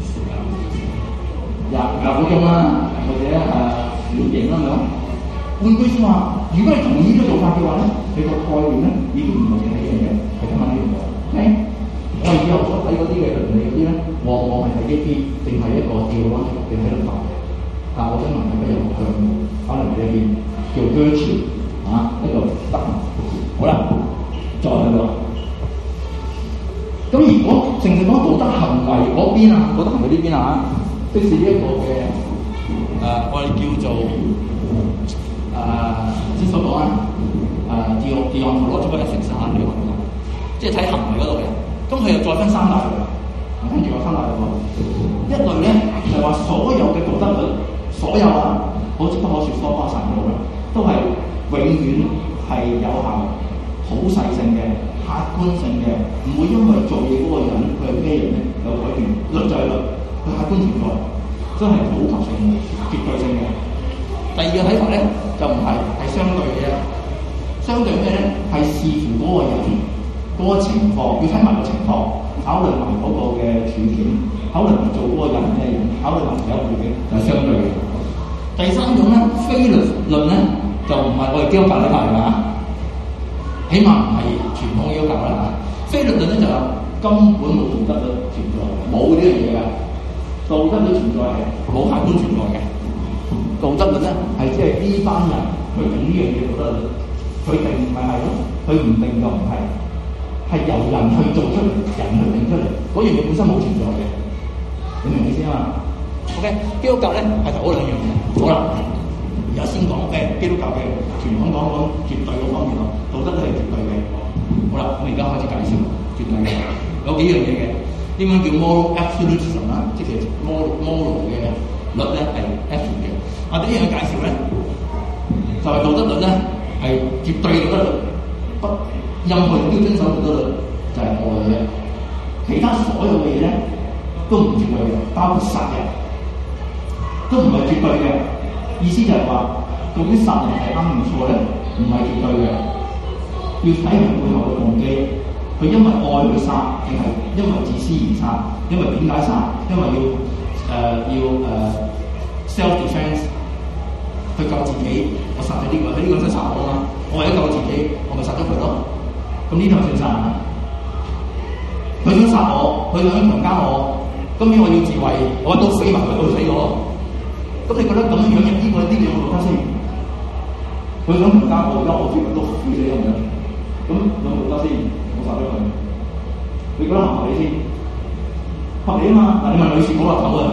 廿廿個鐘啦，或者誒緩刑啦咁。換句説話，如果你同意呢個做法嘅話咧，你個概念咧已經唔係淨係呢樣嘢，係今晚呢樣嘢 ，OK？我以後所睇嗰啲嘅倫理嗰啲咧，往往係睇一啲，淨係一個吊咯，定喺度發嘅。但我想問係咪有個向度？可能呢一邊叫 virtue 啊，一個德行。好啦，再嚟咯。咁如果淨係講道德行為嗰邊啊，道德行為呢邊啊，即是呢一個嘅誒、呃，我哋叫做誒先所講啊，誒 deontological ethics 啊，呢個講，即係睇行為嗰度嘅。咁佢又再分三大類啦，跟住有三大類喎。一類咧就係話所有嘅道德律，所有啊，好似不可説多巴神嗰度咧，都係永遠係有效、好細性嘅、客觀性嘅，唔會因為做嘢嗰個人佢係咩人咧有改變。律就係律，佢客觀存在，真係普及性、絕對性嘅。第二個睇法咧就唔係，係相對嘅。相對咩咧？係視乎嗰個人。嗰個情況要睇埋個情況，考慮埋嗰個嘅處境，考慮埋做嗰個人係咩人，考慮埋有背景，就係相對嘅。第三種咧，非律論咧就唔係我哋基督教呢派係嘛？起碼唔係傳統基督教啦嚇。非律論咧就根本冇道德律存在，冇呢樣嘢嘅。道德律存在係冇客觀存在嘅。道德律咧係即係呢班人去定呢樣嘢道德律，佢定咪係咯，佢唔定就唔係。係由人去做出嚟，人去定出嚟，嗰樣嘢本身冇存在嘅，你明唔明意思啊 ？OK， 基督教咧係頭嗰兩樣嘢。好啦，而家先講誒基督教嘅傳統講講絕對嗰方面咯，道德都係絕對嘅。好啦，我而家開始介紹絕對嘅，有幾樣嘢嘅，英文叫 moral absolutism 啦，即係 moral moral 嘅律咧係 absolute 嘅。啊，第一樣介紹咧就係、是、道德律咧係絕對道德律，不。任何人都要遵守道德律，就係愛嘅。其他所有嘅嘢咧，都唔絕對嘅，包括殺人，都唔係絕對嘅。意思就係話，究竟殺人係啱唔錯咧，唔係絕對嘅。要睇人背後嘅動機，佢因為愛去殺，定係因為自私而殺？因為點解殺？因為要誒、呃、要誒、呃、self defence 去救自己。我殺咗呢、這個，佢、這、呢個真係殺我嘛？我為咗救自己，我咪殺咗佢咯。咁呢啲係算殺啊！佢想殺我，佢想強姦我，今年我要自衛，我都死埋佢，都死咗。咁你覺得咁樣樣入呢個呢個道德先？佢想強姦我，而家我自衛都死死咁樣，咁有冇道德先？我殺咗佢，你覺得合唔合理先？合理啊嘛！嗱，你問女士好落頭啊！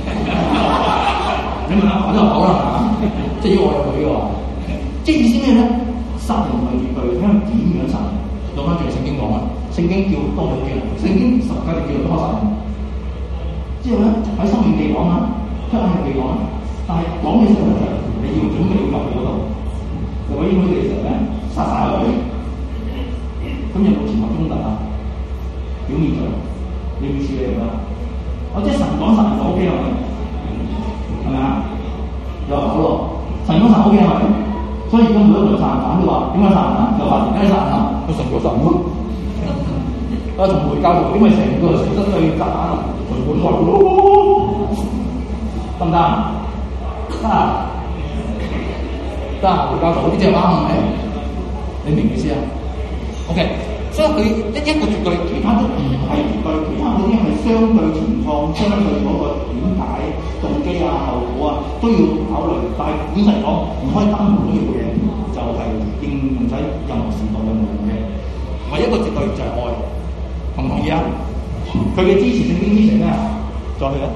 你問阿爸都落頭啦，即係要我有佢嘅話，即係意思咩咧？殺人唔係絕對，睇下點樣殺人。攞翻住聖經講啊，聖經叫多咗嘅，聖經十誡就叫做多殺人。之後咧喺申命記講啊，出埃及記講啊，但係講嘅時候咧，你要準備要入去嗰度，就喺應許嘅時候咧殺晒佢。咁有冇前後衝突啊？ 表面上你會處理㗎。我即係神講神就 O K 係咪？係咪啊？有口咯，神講神 O K 係咪？所以而家每一個殺人犯都話點解殺人啊？就話點解殺人啊？佢神咗神咯。啊，同回教徒點解成個成身都要炸彈啊？佢會開咯，得唔得啊？得啊！得啊！回教徒呢隻話係咪？你明唔明意思啊 ？OK， 所以佢一一個絕對，其他都唔係絕對，其他嗰啲係相對情況、相對嗰個點解、動機啊、後果啊都要考慮。但係本身嚟講，唔可以單憑呢樣嘢就係應用喺任何時代任何嘅。唯一一個絕對就係愛，同唔同意啊？佢嘅支持聖經支持咩啊？再去啊！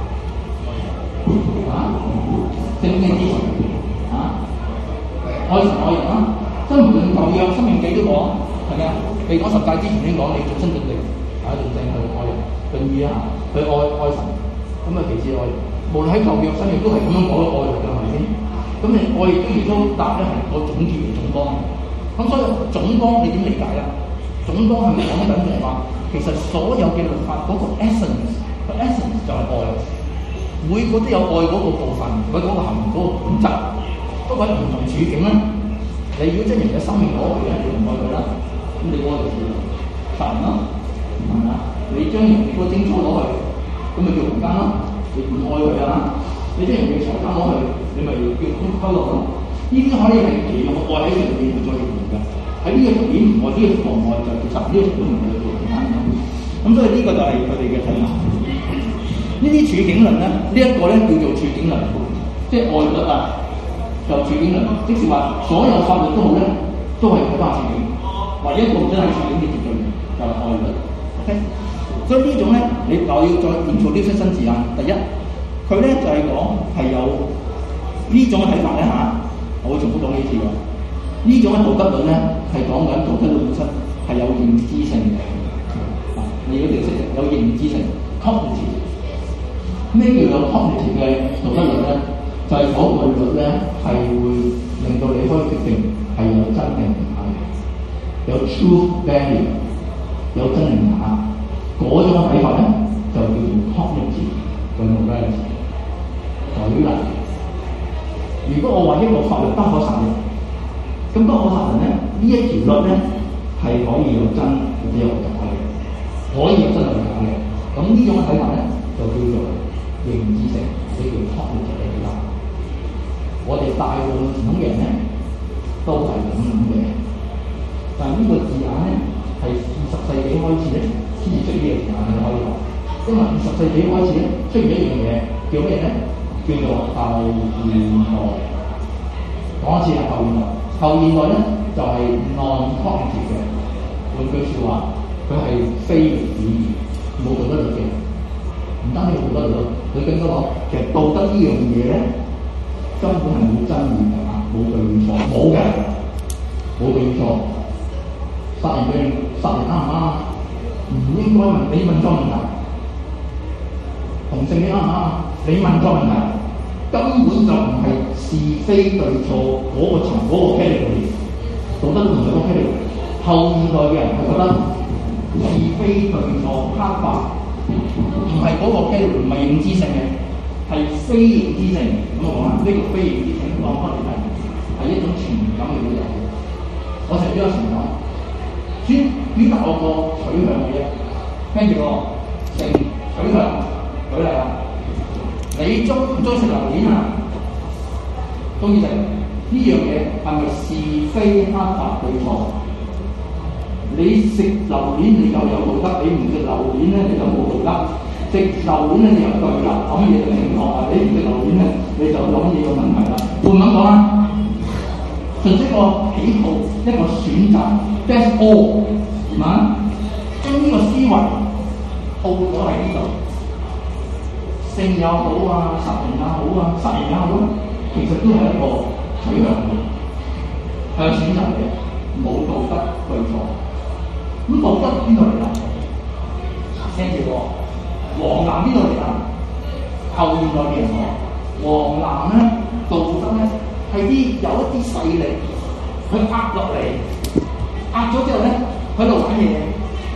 啊，聖經支持啊，愛神愛人啦。即係無論舊約、申命記都講，係咪啊？未講十誡之前已經講，你盡心盡力啊，盡性去愛人，盡意啊，去愛愛神。咁啊，其次愛人。無論喺舊約、新約都係咁樣講愛人㗎，係咪先？咁你愛亦都亦都答咧係個總結嘅總綱。咁所以總綱你點理解啊？總綱係咪講緊就係話，其實所有嘅律法嗰個 essence， 個 essence 就係愛。每個都有愛嗰個部分，佢嗰個含嗰個本質。不過喺唔同處境咧。你如果真係人嘅生命攞嚟咧，你唔愛佢啦，咁你愛佢殺人啦，係咪啊？你將人哋嗰個精粗攞去，咁咪叫強姦啦，你唔愛佢啊？你將人哋嘅財產攞去，你咪叫偷盜咯。呢啲可以係其用愛喺上面再形容嘅。喺呢個條件唔愛，呢、這個妨礙就其實呢個都唔係叫強姦咁。咁所以呢個就係佢哋嘅睇法。呢啲處境論咧，呢、這、一個咧叫做處境論，即係愛律啊。就處境論，即是話所有法律都好咧，都係睇翻處境。唯一一個真係處境嘅絕對就係愛律。OK， 所以呢種咧，你又要再研究呢啲新字眼。第一，佢咧就係講係有呢種嘅睇法咧嚇，我會重複講幾次㗎。呢種嘅道德論咧係講緊道德嘅本質係有認知性嘅。啊，你要認識有認知性 cognitive。咩叫有 cognitive 嘅道德論咧？就係嗰個律咧，係會令到你可以決定係有真定假嘅，有 true value， 有真定假。嗰種睇法咧，就叫做 cognitive 嘅 morality。舉例，如果我話一個法律不可殺人，咁不可殺人咧，呢一條律咧係可以有真或者有假嘅，可以有真有假嘅。咁呢種睇法咧，就叫做認知性，或者叫 cognitive 嘅睇法。我哋大部分傳統嘅人咧，都係咁諗嘅。但係呢個字眼咧，係二十世紀開始咧，先至出呢個字眼嘅可以話。因為二十世紀開始咧，出現一樣嘢叫咩咧？叫做後現代。講一次係後現代。後現代咧就係 non-cognitive 嘅。換句説話，佢係非律主義，冇道德律嘅。唔單止冇道德律，佢更加講其實道德呢樣嘢咧。根本係冇真義㗎，冇對錯，冇嘅，冇對錯。殺人嘅殺人啱唔啱？唔應該問你問錯問題。同性戀啱唔啱？你問錯問題，根本就唔係是非對錯嗰、那個層嗰、那個 category。道德唔係個 category。後現代嘅人係覺得是非對錯黑白唔係嗰個 category，唔係認知性嘅。係非認知性，咁我講啦，呢、這個非認知性講翻嚟係係一種情感嘅表達。我成日都有情感，先表達我個取向嘅啫。聽住我性取向，舉例啦，你中唔中意食榴蓮啊？中意食呢樣嘢係咪是非黑白對錯？你食榴蓮你就有道德，你唔食榴蓮咧你就冇道德。食榴蓮咧，你又對啦，諗嘢就正確啊！你唔食榴蓮咧，你就諗嘢個問題啦。會唔會咁講啊？純粹一個喜好，一個選擇 ，that's all， 係嘛？將呢個思維套咗喺呢度，性又好啊，殺人也好啊，殺人也好，其實都係一個取向嘅，係選擇嘅，冇道德對錯。咁道德邊度嚟啊？聽住喎。黃藍邊度嚟啊？後現代嘅人講，黃藍咧道德咧係啲有一啲勢力去壓落嚟，壓咗之後咧喺度玩嘢，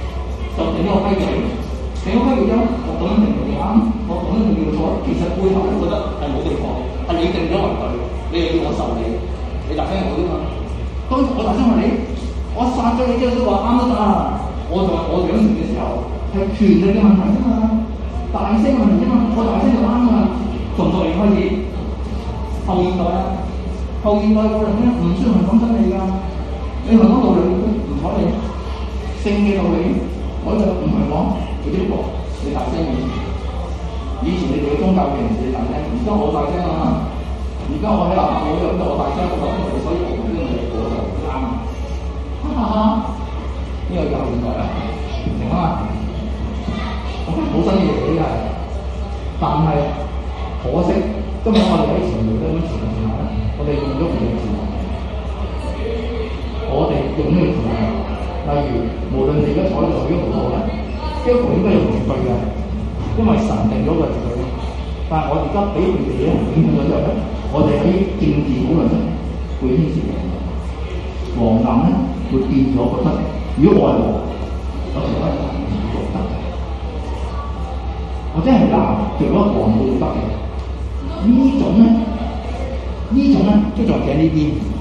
就定咗個規矩，定咗規矩之後，我咁樣定就啱，我咁樣定叫錯。其實背後咧覺得係冇地錯，係你定咗為對，你又要我受理，你大聲我啫嘛。當我大聲話你，我殺咗你之後都話啱都得啊！我就話我養成嘅時候係權力嘅問題啫嘛，大聲嘅問題啫嘛，我大聲就啱啊！從六年開始，後現代啊，後現代個人咧唔需要係講真理㗎，你係講道理唔睬你，性嘅道理，我就唔係講嗰啲喎，你大聲嘅。以前你哋嘅宗教嘅人士你大聲，而家我大聲啊！而家我喺立法會度，我大聲講，所以我呢個嘢我就唔啱。哈哈哈！呢個就後現代啦，明啊嘛？我冇新嘢嘅係，但係可惜今日我哋喺前面咧咁前面前下咧，我哋用咗唔同嘅字眼，我哋用呢個字眼，例如無論你而家坐喺度幾多度咧，基督徒應該有絕對嘅，因為神定咗個絕對。但係我而家俾佢哋咧影響咗之後咧，我哋喺政治討論咧會牽涉嘅，黃藍咧會變咗覺得，如果愛我，有時可能唔覺得，或者係藍做咗黃冇得嘅，呢種咧，呢種咧即係企喺呢邊，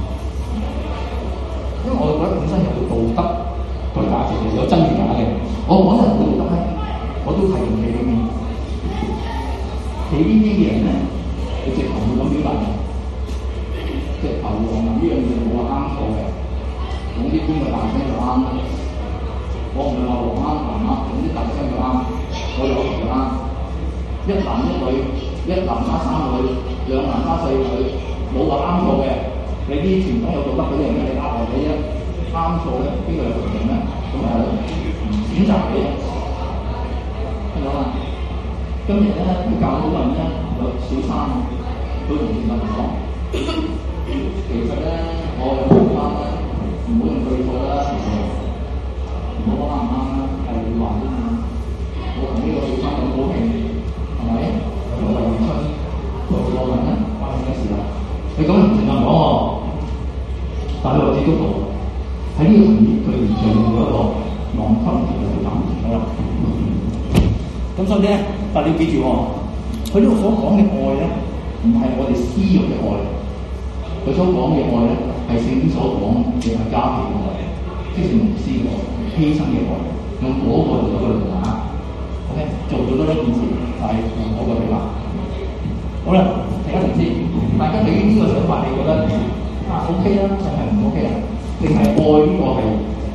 因為我覺得本身有道德同價值嘅，有真與假嘅，我講得冇道德咧，我都係用企呢邊。企呢啲嘅人咧，你直頭會咁表達嘅，直頭黃藍呢樣嘢冇話啱錯嘅，總之邊個大聲就啱啦。我唔係話黃啱藍啱，總之大聲就啱，我有權啱。一男一女，一男加三女，兩男加四女，冇話啱錯嘅。你啲傳統有道德嗰啲人咧，你呃我哋啫，啱錯咧，邊個有權定咧？咁咪係咯，選擇你，聽到嘛？今日咧，教好多人咧有小三，佢同傳道人講，其實咧，我有冇啱咧，唔好用對錯啦，唔好講啱唔啱啦，係會話啫嘛。我同呢個小三咁高興，係咪？有個離婚，做個人咧發生嘅事啦。你咁樣同傳道人講喎，但係我知道喺呢個層面，佢完全用咗一個浪分嘅嚟講，好啦。咁所以咧，但係你要記住喎，佢呢度所講嘅愛咧，唔係我哋私欲嘅愛，佢所講嘅愛咧，係聖經所講嘅係家庭嘅愛，即係無私嘅愛、犧牲嘅愛，用嗰個嚟做個論話 ，OK， 做咗多一件事，但係用嗰個嚟話。好啦，停一停先，大家對於呢個想法，你覺得啊 OK 啦，定係唔 OK 啊？定係愛呢個係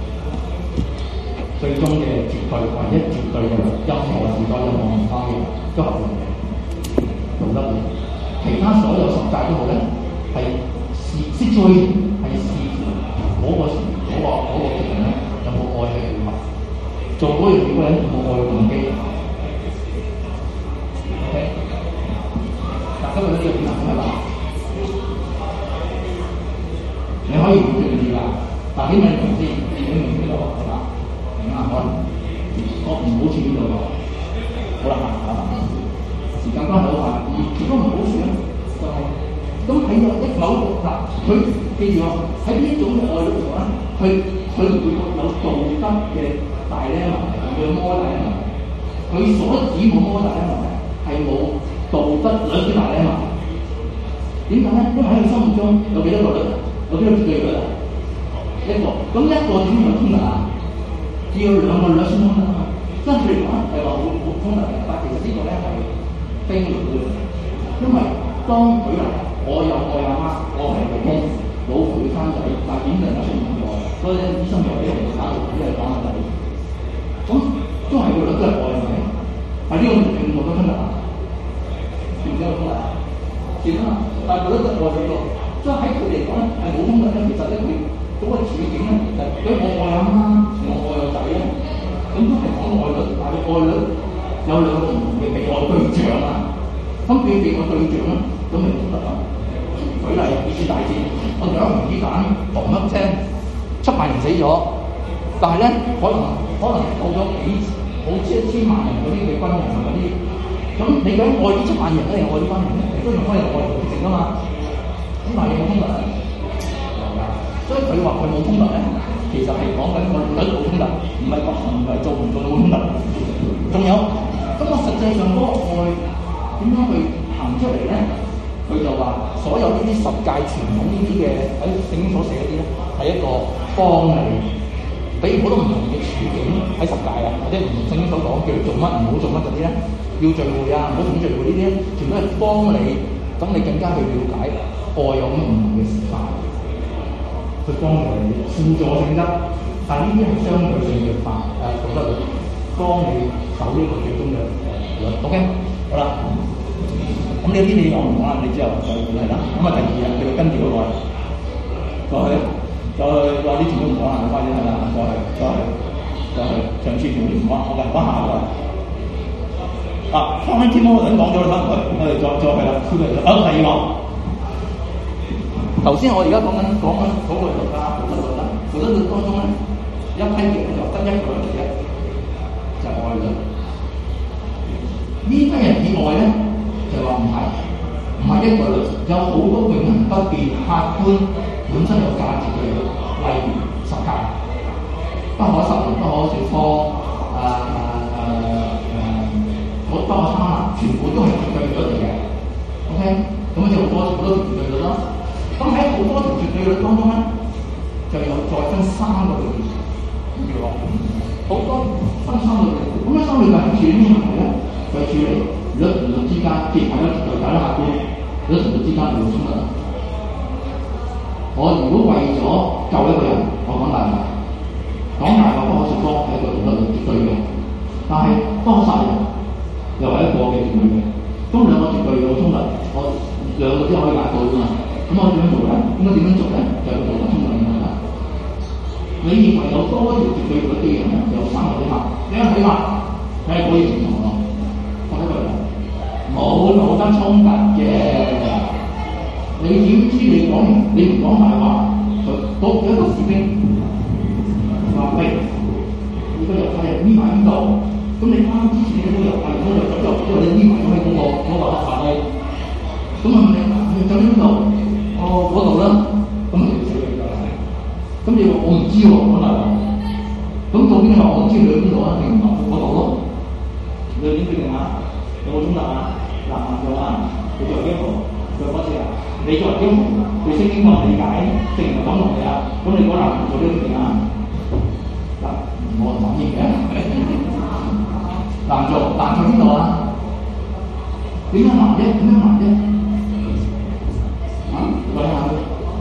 最終嘅絕對，唯一絕對嘅任何時代、任何文化嘅都合用嘅，做得嘅。其他所有十誡都好咧，係視識最係視乎嗰個嗰、那個嗰、那個人咧有冇愛嘅配合，做嗰樣嘢嗰人有冇愛嘅動機。OK， 嗱今日呢個點啊？係嘛？你可以唔決定㗎，但係點解你唔知？你明呢個係嘛？啊！我我唔好似呢度喎，好啦，行下行。時間關係好快，而如果唔好處咧，就係咁喺個一某個嗱，佢記住喎，喺呢一種嘅愛裏頭咧，佢佢唔會有道德嘅大咧問題，叫摩大咧問題。佢所指冇摩大咧問題，係冇道德兩啲大咧問題。點解咧？因為喺佢心目中有幾多個律？有幾多絕對律啊？一個，咁一個點樣通達啊？要兩個兩先通達啊！真係嚟講係話好好通達嘅，但其實呢個咧係非常嘅，因為當佢嚟，我有愛阿媽，我係老公，老婆要生仔，但點能夠出現愛？所以咧，醫生又俾人哋打，俾人講下仔，咁都係個女都係愛嘅，但呢個唔係冇得通達啊！點解通達啊？點啊？但係佢都係愛呢個，所以喺佢嚟講咧係冇通達咧，其實咧佢。嗰個處境咧，其實佢我愛阿媽，我愛個仔咧，咁都係講愛率，但係愛率有兩個唔同嘅被愛對象啊。咁佢被愛對象咧，咁咪唔得啊？舉例二次大戰，我哋有一枚子彈嘣一聲，七萬人死咗，但係咧可能可能到咗幾好似一千萬人嗰啲嘅軍人嗰啲，咁你講愛呢七萬人咧，愛呢班人咧，都用開嚟愛同情啊嘛。咁但係有冇通達咧？所以佢話佢冇通達咧，其其實係講緊個律冇衝突，唔係個行為做唔做冇衝突。仲有咁我實際上嗰個愛點樣去行出嚟咧？佢就話所有呢啲十誡傳統呢啲嘅喺聖經所寫嗰啲咧，係一個幫你。比如好多唔同嘅處境喺十誡啊，或者唔同聖經所講叫做乜唔好做乜嗰啲咧，要聚會啊，唔好點聚會呢啲咧，全部都係幫你，等你更加去了解愛有乜唔同嘅示範，去幫助你輔助性質。但係呢啲係相對性嘅法誒道德律，幫你守呢個最終嘅律。OK， 好啦，咁呢啲你講唔講啊？你之後就係啦。咁啊，第二日佢就跟住嗰個過去。再去話啲全部唔講啦，快啲係啦，再去再去再去，上次全部唔講，我哋講下個啊，方興天魔想講咗啦，我哋再再係啦，出嚟啦。好，第二個，頭先我而家講緊講緊嗰個律啦，道德律啦，道德律當中咧一批嘅就得一個嚟嘅，就係愛律。呢批人以外咧就話唔係，唔係一個律，有好多永恆不變、客觀本身有價值嘅，例如十誡，不可殺人，不可說謊，誒誒誒誒，我不可貪婪，全部都係絕對律嚟嘅。OK，咁就好多好多條絕對律啦。咁喺好多條絕對律當中咧，就有再分三個類別，叫做好多分三個類別。咁呢三個類別係處理咩問題咧？就係處理律同律之間，既係一絕對大家客觀，律同律之間冇衝突。我如果為咗救一個人，我講大話，講大話不可說謊係一個道德絕對嘅，但係不可殺人又係一個嘅絕對嘅。當兩個絕對有衝突，我兩個都可以解決㗎嘛。咁我點樣做咧？應該點樣做咧？就係道德衝突嘅問題。你認為有多條絕對嘅基人咧，有三個睇法。你一睇法，你係可以唔同咯。我睇佢冇道德衝突嘅。你點知你講你唔講大話？佢嗰一個士兵話：喂，你個猶太人匿埋喺度，咁你啱之前你個猶太人嗰度走入，因為你匿埋咗喺嗰個嗰個黑法區，咁啊你你走邊度？哦嗰度啦，咁你死你㗎啦！咁你話我唔知喎，講大話。咁究竟你話我知你去邊度啊？定唔嗰度咯？你點決定啊？有冇衝突啊？難唔難做啊？你做邊個？做嗰次啊？你作為基督徒，對聖經個理解，正唔係講落嚟啊？咁你嗰男做呢個點啊？嗱，冇人反應嘅，難做難做邊度啊？點樣難啫？點樣難啫？啊，講下佢，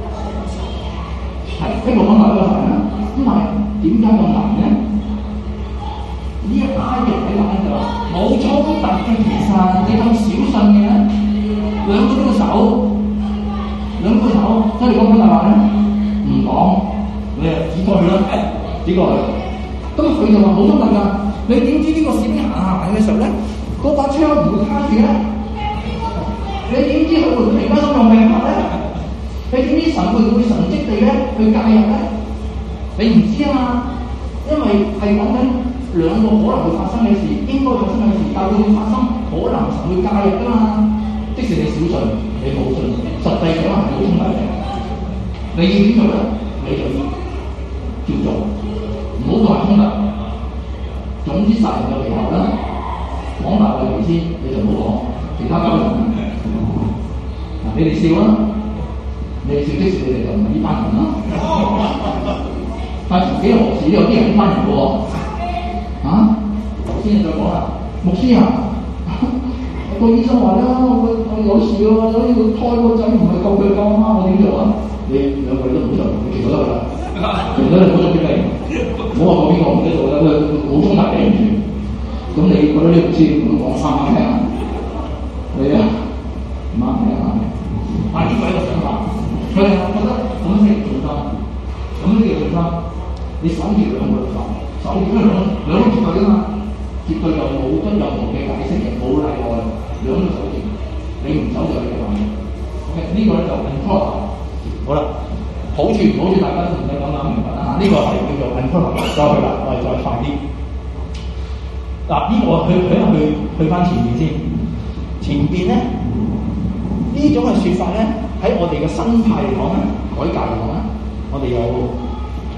係呢個講埋呢個係啊，咁但係點解咁難咧？呢一批人喺度就冇衝突嘅，其實你咁小信嘅，兩個都手。兩個手，所以你講緊大話咧，唔講，你係指過去啦，指過去。咁佢就話冇衝突㗎。你點知呢個士兵行下行嘅時候咧，嗰把槍唔會卡住咧？你點知佢會突然間心臟病發咧？你點知神會唔會神蹟地咧去介入咧？你唔知啊嘛，因為係講緊兩個可能會發生嘅事，應該發生嘅事，但會發生，可能神會介入㗎嘛。即使你小信，你冇信，實際上係冇衝突嘅。你要點做咧？你就要照做，唔好再衝突。總之殺人嘅時候咧，講大話嘅先，你就唔好講，其他交流。嗱，你哋笑啦，你哋笑即時你哋就唔係呢班人啦。但係幾何時有啲人呢班人嘅喎？啊，頭先再講啦，牧師啊。個醫生話咧，我我有事喎，所以個胎個仔唔係夠佢救啊，我點做啊？你兩個都唔好做，其實得㗎啦，其實你唔好做決定，唔好話個邊個唔使做啦，佢冇衝突嘅。咁你覺得呢個知咁講啱唔啱聽啊？你啊，唔啱聽啊？但係呢個係一個想法，佢係覺得咁先係信心，咁呢個信心，你守住兩個律法，守住兩兩個絕對㗎嘛。絕對就冇得任何嘅解釋，亦冇例外，兩個守住，你唔守就係違反。OK，呢個咧就 uncover。好啦，好處唔好處大家都唔使講啦，明白啦。呢、這個係叫做 uncover，再去啦，我哋再快啲。嗱、啊，呢、這個去去去去翻前面先，前邊咧呢種嘅説法咧，喺我哋嘅新派嚟講咧，改革嚟講咧，我哋有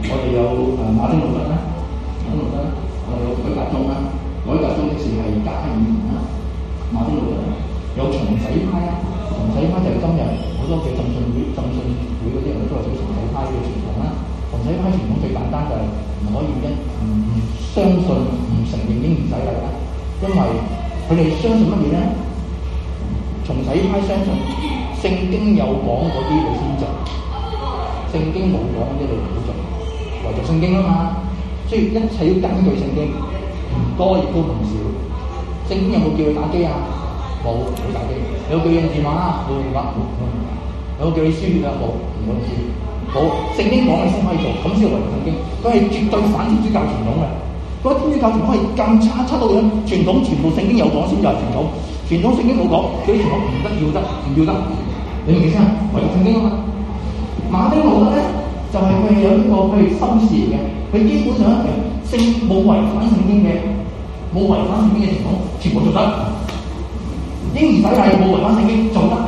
我哋有誒馬丁路德啦，馬丁路德啦，我哋有改革宗啦，改革宗即是係加爾文啦，馬丁路德啦，有重洗派啦，重洗派就係今日好多嘅浸信會、浸信會嗰啲人都係叫重洗派嘅傳統啦。重洗派傳統最簡單就係唔可以因唔唔相信、唔承認嬰兒洗禮啦，因為佢哋相信乜嘢咧？重洗派相信聖經有講嗰啲你先做，聖經冇講嗰啲你唔好做，唯獨聖經啊嘛，所以一切要根據聖經，唔多亦都唔少。聖經有冇叫佢打機啊？冇，唔好打機。有叫你用電話啊？冇用電話，冇冇用電話。有叫你輸血啊？冇，唔好輸。冇，聖經講你先可以做，咁先係唯獨聖經。佢係絕對反天主教傳統嘅。嗰啲天主教傳統係咁差差到樣，傳統全部聖經有講先就係傳統。傳統聖經冇講，佢啲傳統唔得要得，唔要得，你明唔明先啊？唯獨聖經啊嘛。馬丁路德咧，就係、是、佢有呢、這個佢係修士嚟嘅，佢基本上係聖冇違反聖經嘅，冇違反聖經嘅傳統，全部做得。嬰兒洗禮冇違反聖經做得，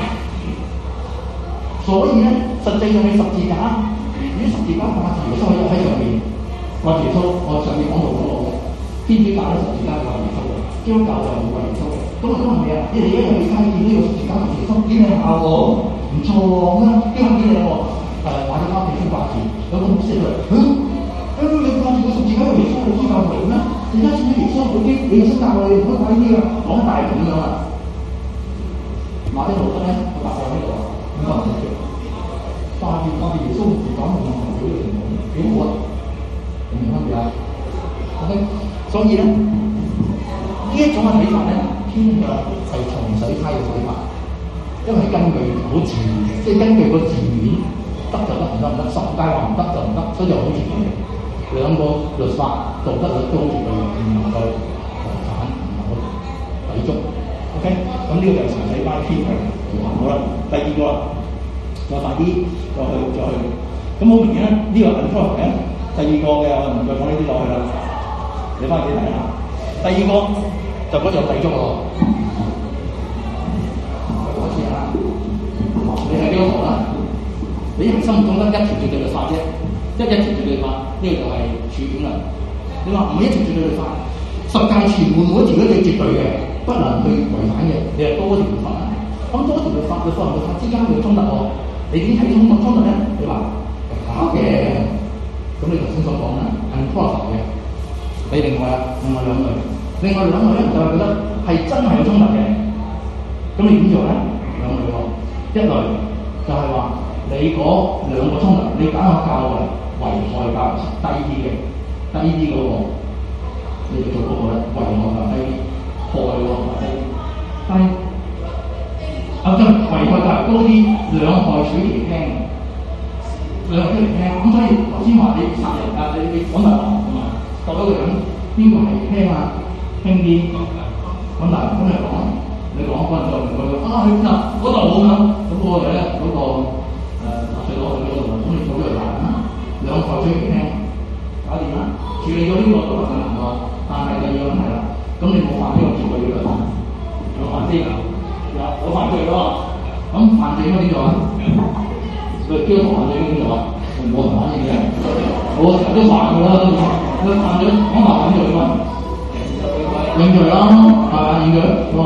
所以咧實際上係十字架，如果十字架掛住耶穌喺喺上面，掛住耶穌，我上面講到嗰個天主教咧十字架掛耶穌嘅，基督教就冇掛耶穌嘅。咁啊，都係咪啊？你哋一日去睇見呢個十字架同耶穌幾靚下喎，唔錯喎，咁樣幾好幾靚喎。誒，買咗翻皮膚掛住，有個牧師嚟，嗯，誒你掛住個十字架同耶穌係基督教嚟嘅咩？而家見到耶穌佢基，你又識教我哋唔好睇呢個講大咁樣啊！馬丁路德咧，佢答我呢度啊，咁啊唔識掛住掛住耶穌唔講唔同表嘅情況，幾好啊！明唔明分別啊 ？OK， 所以咧呢一種嘅睇法咧。偏向係重洗派嘅睇法，因為根據好字，即係根據個字面得就得，唔得唔得，十誡話唔得就唔得，所以就好絕對。兩個律法道德律都好絕對，唔能夠違反，唔能夠抵觸。OK， 咁呢個就係重洗派偏向。好啦，第二個再快啲，再去再去。咁好明顯咧，呢、這個銀科學嘅第二個嘅，我唔再講呢啲落去啦。你翻去睇下，第二個。就嗰就抵觸咯，我試下，你係基督徒啦，你人心目中得一條絕對律法啫，一一條絕對律法，呢、這個就係處境啦。你話唔係一條絕對律法，十誡全部每一條都係絕對嘅，不能去違反嘅，你係多條律法。咁多條律法律法同律法之間會有衝突喎，你點睇衝突衝突咧？你話假嘅，咁你頭先所講啦 unqualified 嘅，你另外啊，另外兩類。另外兩類咧就係覺得係真係有衝突嘅，咁你點做咧？兩類喎，一類就係話你嗰兩個衝突，你揀個較為危害較低啲嘅，低啲嗰個，你就做嗰個咧，危害較低啲，害喎或者低，啊即係危害較高啲，兩害取其輕，兩害取其輕，咁所以頭先話你殺人啊，你你講埋話同埋鬥咗個人，邊個係輕啊？輕啲，咁但係咁嚟講，你講嗰陣就唔會啊，佢嗱嗰度冇咁，咁嗰個咧嗰個誒納粹攞去嗰度，咁你做咗嚟難啦，兩害取其輕，搞掂啦，處理咗呢個都係困難喎，但係第二個問題啦，咁你冇犯呢個絕對嘅律法，有犯先啊，有有犯罪咯，咁犯罪應該點做啊？佢基督徒犯罪應該點做啊？冇人反應嘅，我成日都犯㗎啦，佢犯咗講埋犯罪嘛。認罪啦，係啊，認罪，哇！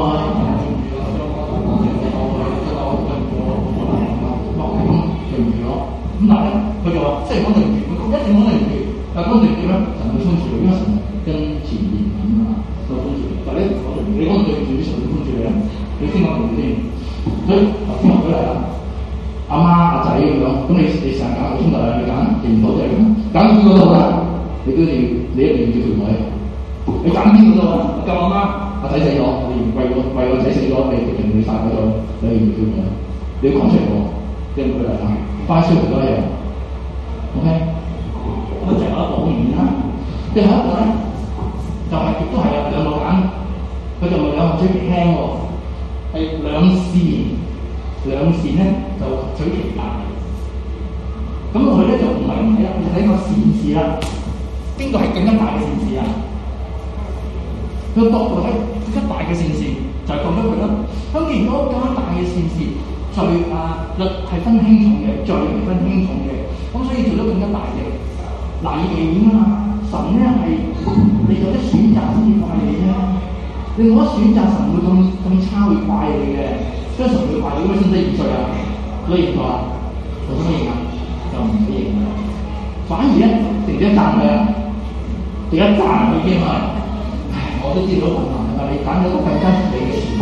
咁認罪咯，咁但係咧，佢就話，即係講對唔住，一定講對唔住，但係講對唔住咧，神會寬恕你，因為神跟前面咁啊，都寬恕你。但係咧，你講對唔住，神會寬恕你咧，你先講對唔住先。所以頭先話舉例啦，阿媽阿仔咁樣，咁你你成日揀個衝突啊，你揀認唔到就係咁，揀邊個都好啦，你都要你一定要叫佢改。你揀邊個都好，救阿媽，阿仔死咗，你為個為個仔死咗，你決定你殺佢咗，你要唔要佢？你要講出嚟喎，即係舉例啊，花銷好多嘢 ，OK， 咁就有一個好明顯啦。最後一個咧，就係亦都係有兩個揀，佢就咪兩個取其輕喎，係兩善，兩善咧就取其大。咁佢咧就唔係咁睇啦，你睇個善事啦，邊個係更加大嘅善事啊？佢角度睇更加大嘅善事，就係講咗佢啦。咁如果更加大嘅善事，罪啊律係分輕重嘅，罪係分輕重嘅，咁所以做咗更加大嘅。咁難以避免啊嘛。神咧係你有得選擇先至怪你啫。你冇得選擇，神會咁咁差會怪你嘅。將神會怪你，咁你使唔使認罪啊？所以認錯啊？做乜認啊？就唔使認啦。反而咧，值唔值得讚佢啊？值得讚佢添啊！唉，我都知道好困難，但係你揀咗個更加合理嘅事。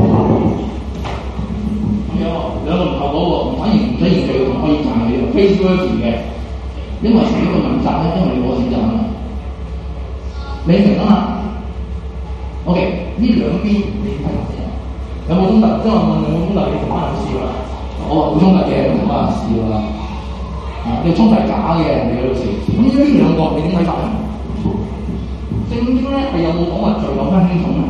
咁樣喎，兩個唔後果喎，反而唔使認罪，仲可以讚佢喎 ，praiseworthy 嘅。因為神呢個問責咧，因為你我選擇啊嘛。你明啊嘛 ？OK，呢兩邊你睇下先。有冇衝突？即係我問你有冇衝突？你同我笑啦。我話冇衝突嘅，同我笑啦。啊，你衝突係假嘅，你喺度笑。咁呢呢兩個你點睇法咧？聖經咧係有冇講話罪有分輕重啊？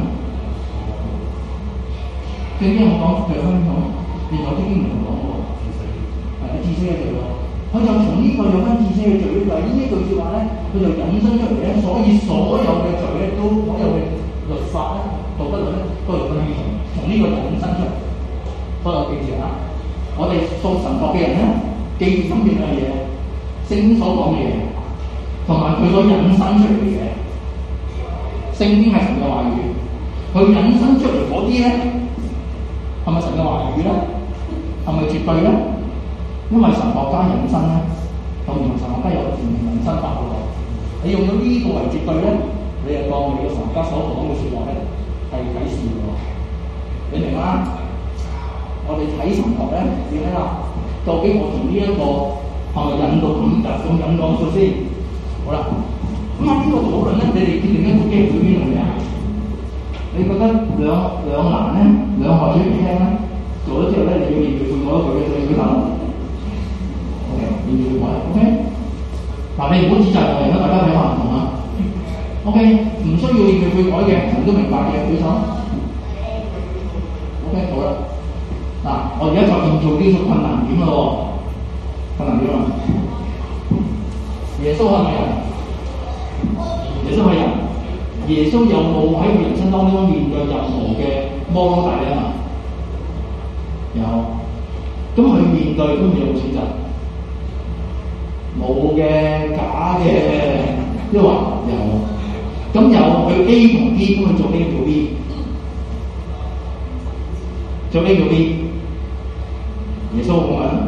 聖經有冇講罪有分輕重？原來啲經文講過，係啊，知識嘅罪喎。佢就從呢個有分知識嘅罪呢句呢一句説話咧，佢就引申出嚟咧，所以所有嘅罪咧都所有嘅律法咧、道德律咧都有分輕重，從呢個引申出嚟。所以我記住啊，我哋做神學嘅人咧，記住呢樣嘢，聖經所講嘅嘢，同埋佢所引申出嚟嘅嘢。聖經係神嘅話語，佢引申出嚟嗰啲咧，係咪神嘅話語咧？係咪絕對咧？因為神學家引申咧，同唔同神學家有唔同引申法嘅喎。你用咗呢個為絕對咧，你就當你個神學家所講嘅説話咧係啟示嘅喎。你明啦？我哋睇神學咧，你睇下究竟我從呢一個係咪引導咁入咁引講咗先？好啦，咁喺呢個討論咧，你哋決定一個基本邊度嘅？你覺得兩兩難咧，兩害水幾輕咧？做咗之後咧，你要面對悔改一句嘅最舉手。OK， 面對悔改 OK。嗱，你唔好指責我，而家大家睇法唔同啊。OK， 唔需要面對悔改嘅，人都明白嘅舉手。OK， 好啦。嗱，我而家就現做呢個困難點咯喎，困難點啊！耶穌係咪人？耶穌係人。耶穌有冇喺佢人生當中面對任何嘅魔高大咧嘛？有。咁佢面對都有冇選擇？冇嘅，假嘅，即係話有。咁有佢 A 同 B， 咁佢做 A 做 B， 做 A 做 B。耶穌講緊，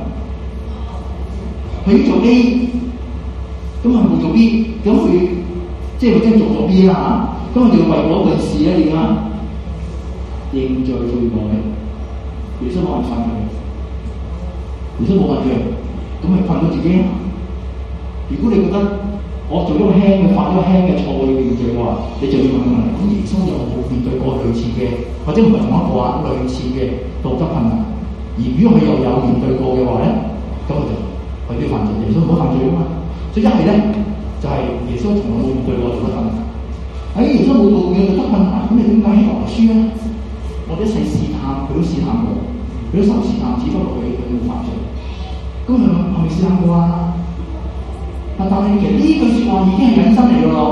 佢做 A， 咁係冇做 B， 咁佢即係佢真係做咗 B 啦嚇，咁佢就為嗰件事咧點啊？認罪悔改，耶穌冇人犯佢，耶穌冇犯佢，咁咪犯到自己。如果你覺得我做咗個輕嘅犯咗個輕嘅錯要認罪嘅話，你就要問問題，咁耶穌有冇面對過類似嘅，或者唔係同一個啊類似嘅道德困難？而如果佢又有面對過嘅話咧，咁佢就佢都犯罪。耶穌唔好犯罪啊嘛。所以一係咧就係、是、耶穌從來冇面對過道德困難。喺耶穌冇面對道德困難，咁你點解希伯來書咧？我哋一齊試探，佢都試探過，佢都受試探，只不過佢佢冇犯罪。咁佢係咪試探過啊？但係其實呢句説話已經係引申嚟㗎咯。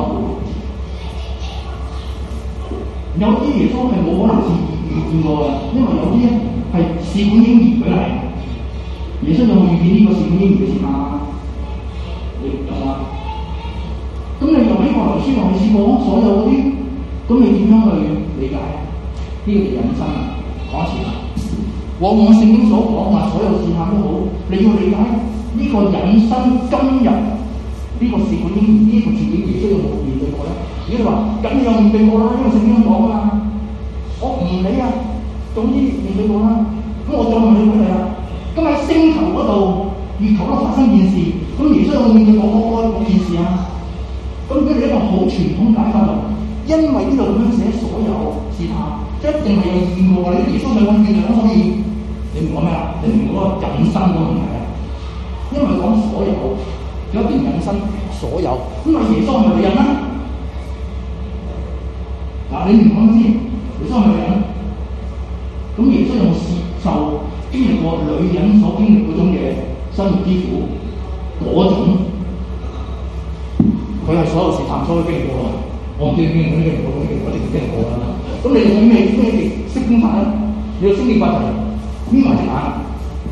有啲耶穌係冇可能試遇見過嘅，因為有啲咧。係試管嬰兒舉例，耶穌有冇遇見呢個試管嬰兒嘅事啊？你有冇啊？咁你又喺《希伯來書》話你試過所有嗰啲，咁你點樣去理解啊？呢、這個就引申啊，講一次啊。往往聖經所講話所有試探都好，你要理解呢個引申今日呢個試管嬰兒呢、這個處境，耶穌有冇面對過咧？如果你話咁你有面對過啦，因為聖經講啊嘛，我唔理啊。總之面對過啦，咁我再問你問題啦。咁喺星球嗰度、月球嗰度發生件事，咁耶穌有冇面對過嗰件事啊？咁如果你一個好傳統解法就，因為呢度咁樣寫所有試探，一定係有見過你耶穌上揾見就可以。你明講咩啊？你明嗰個引申嗰個問題啊？因為講所有，有一邊引申所有，咁啊耶穌係咪女人啊？嗱，你唔講先，耶穌係咪女人？咁耶穌有冇受經歷過女人所經歷嗰種嘅生活之苦嗰種？佢係所有試探所有經歷過啦。我唔知你經歷唔經歷過，我哋唔經歷過啦。咁你用咩咩識經法咧？你個識經法就係眯埋隻眼，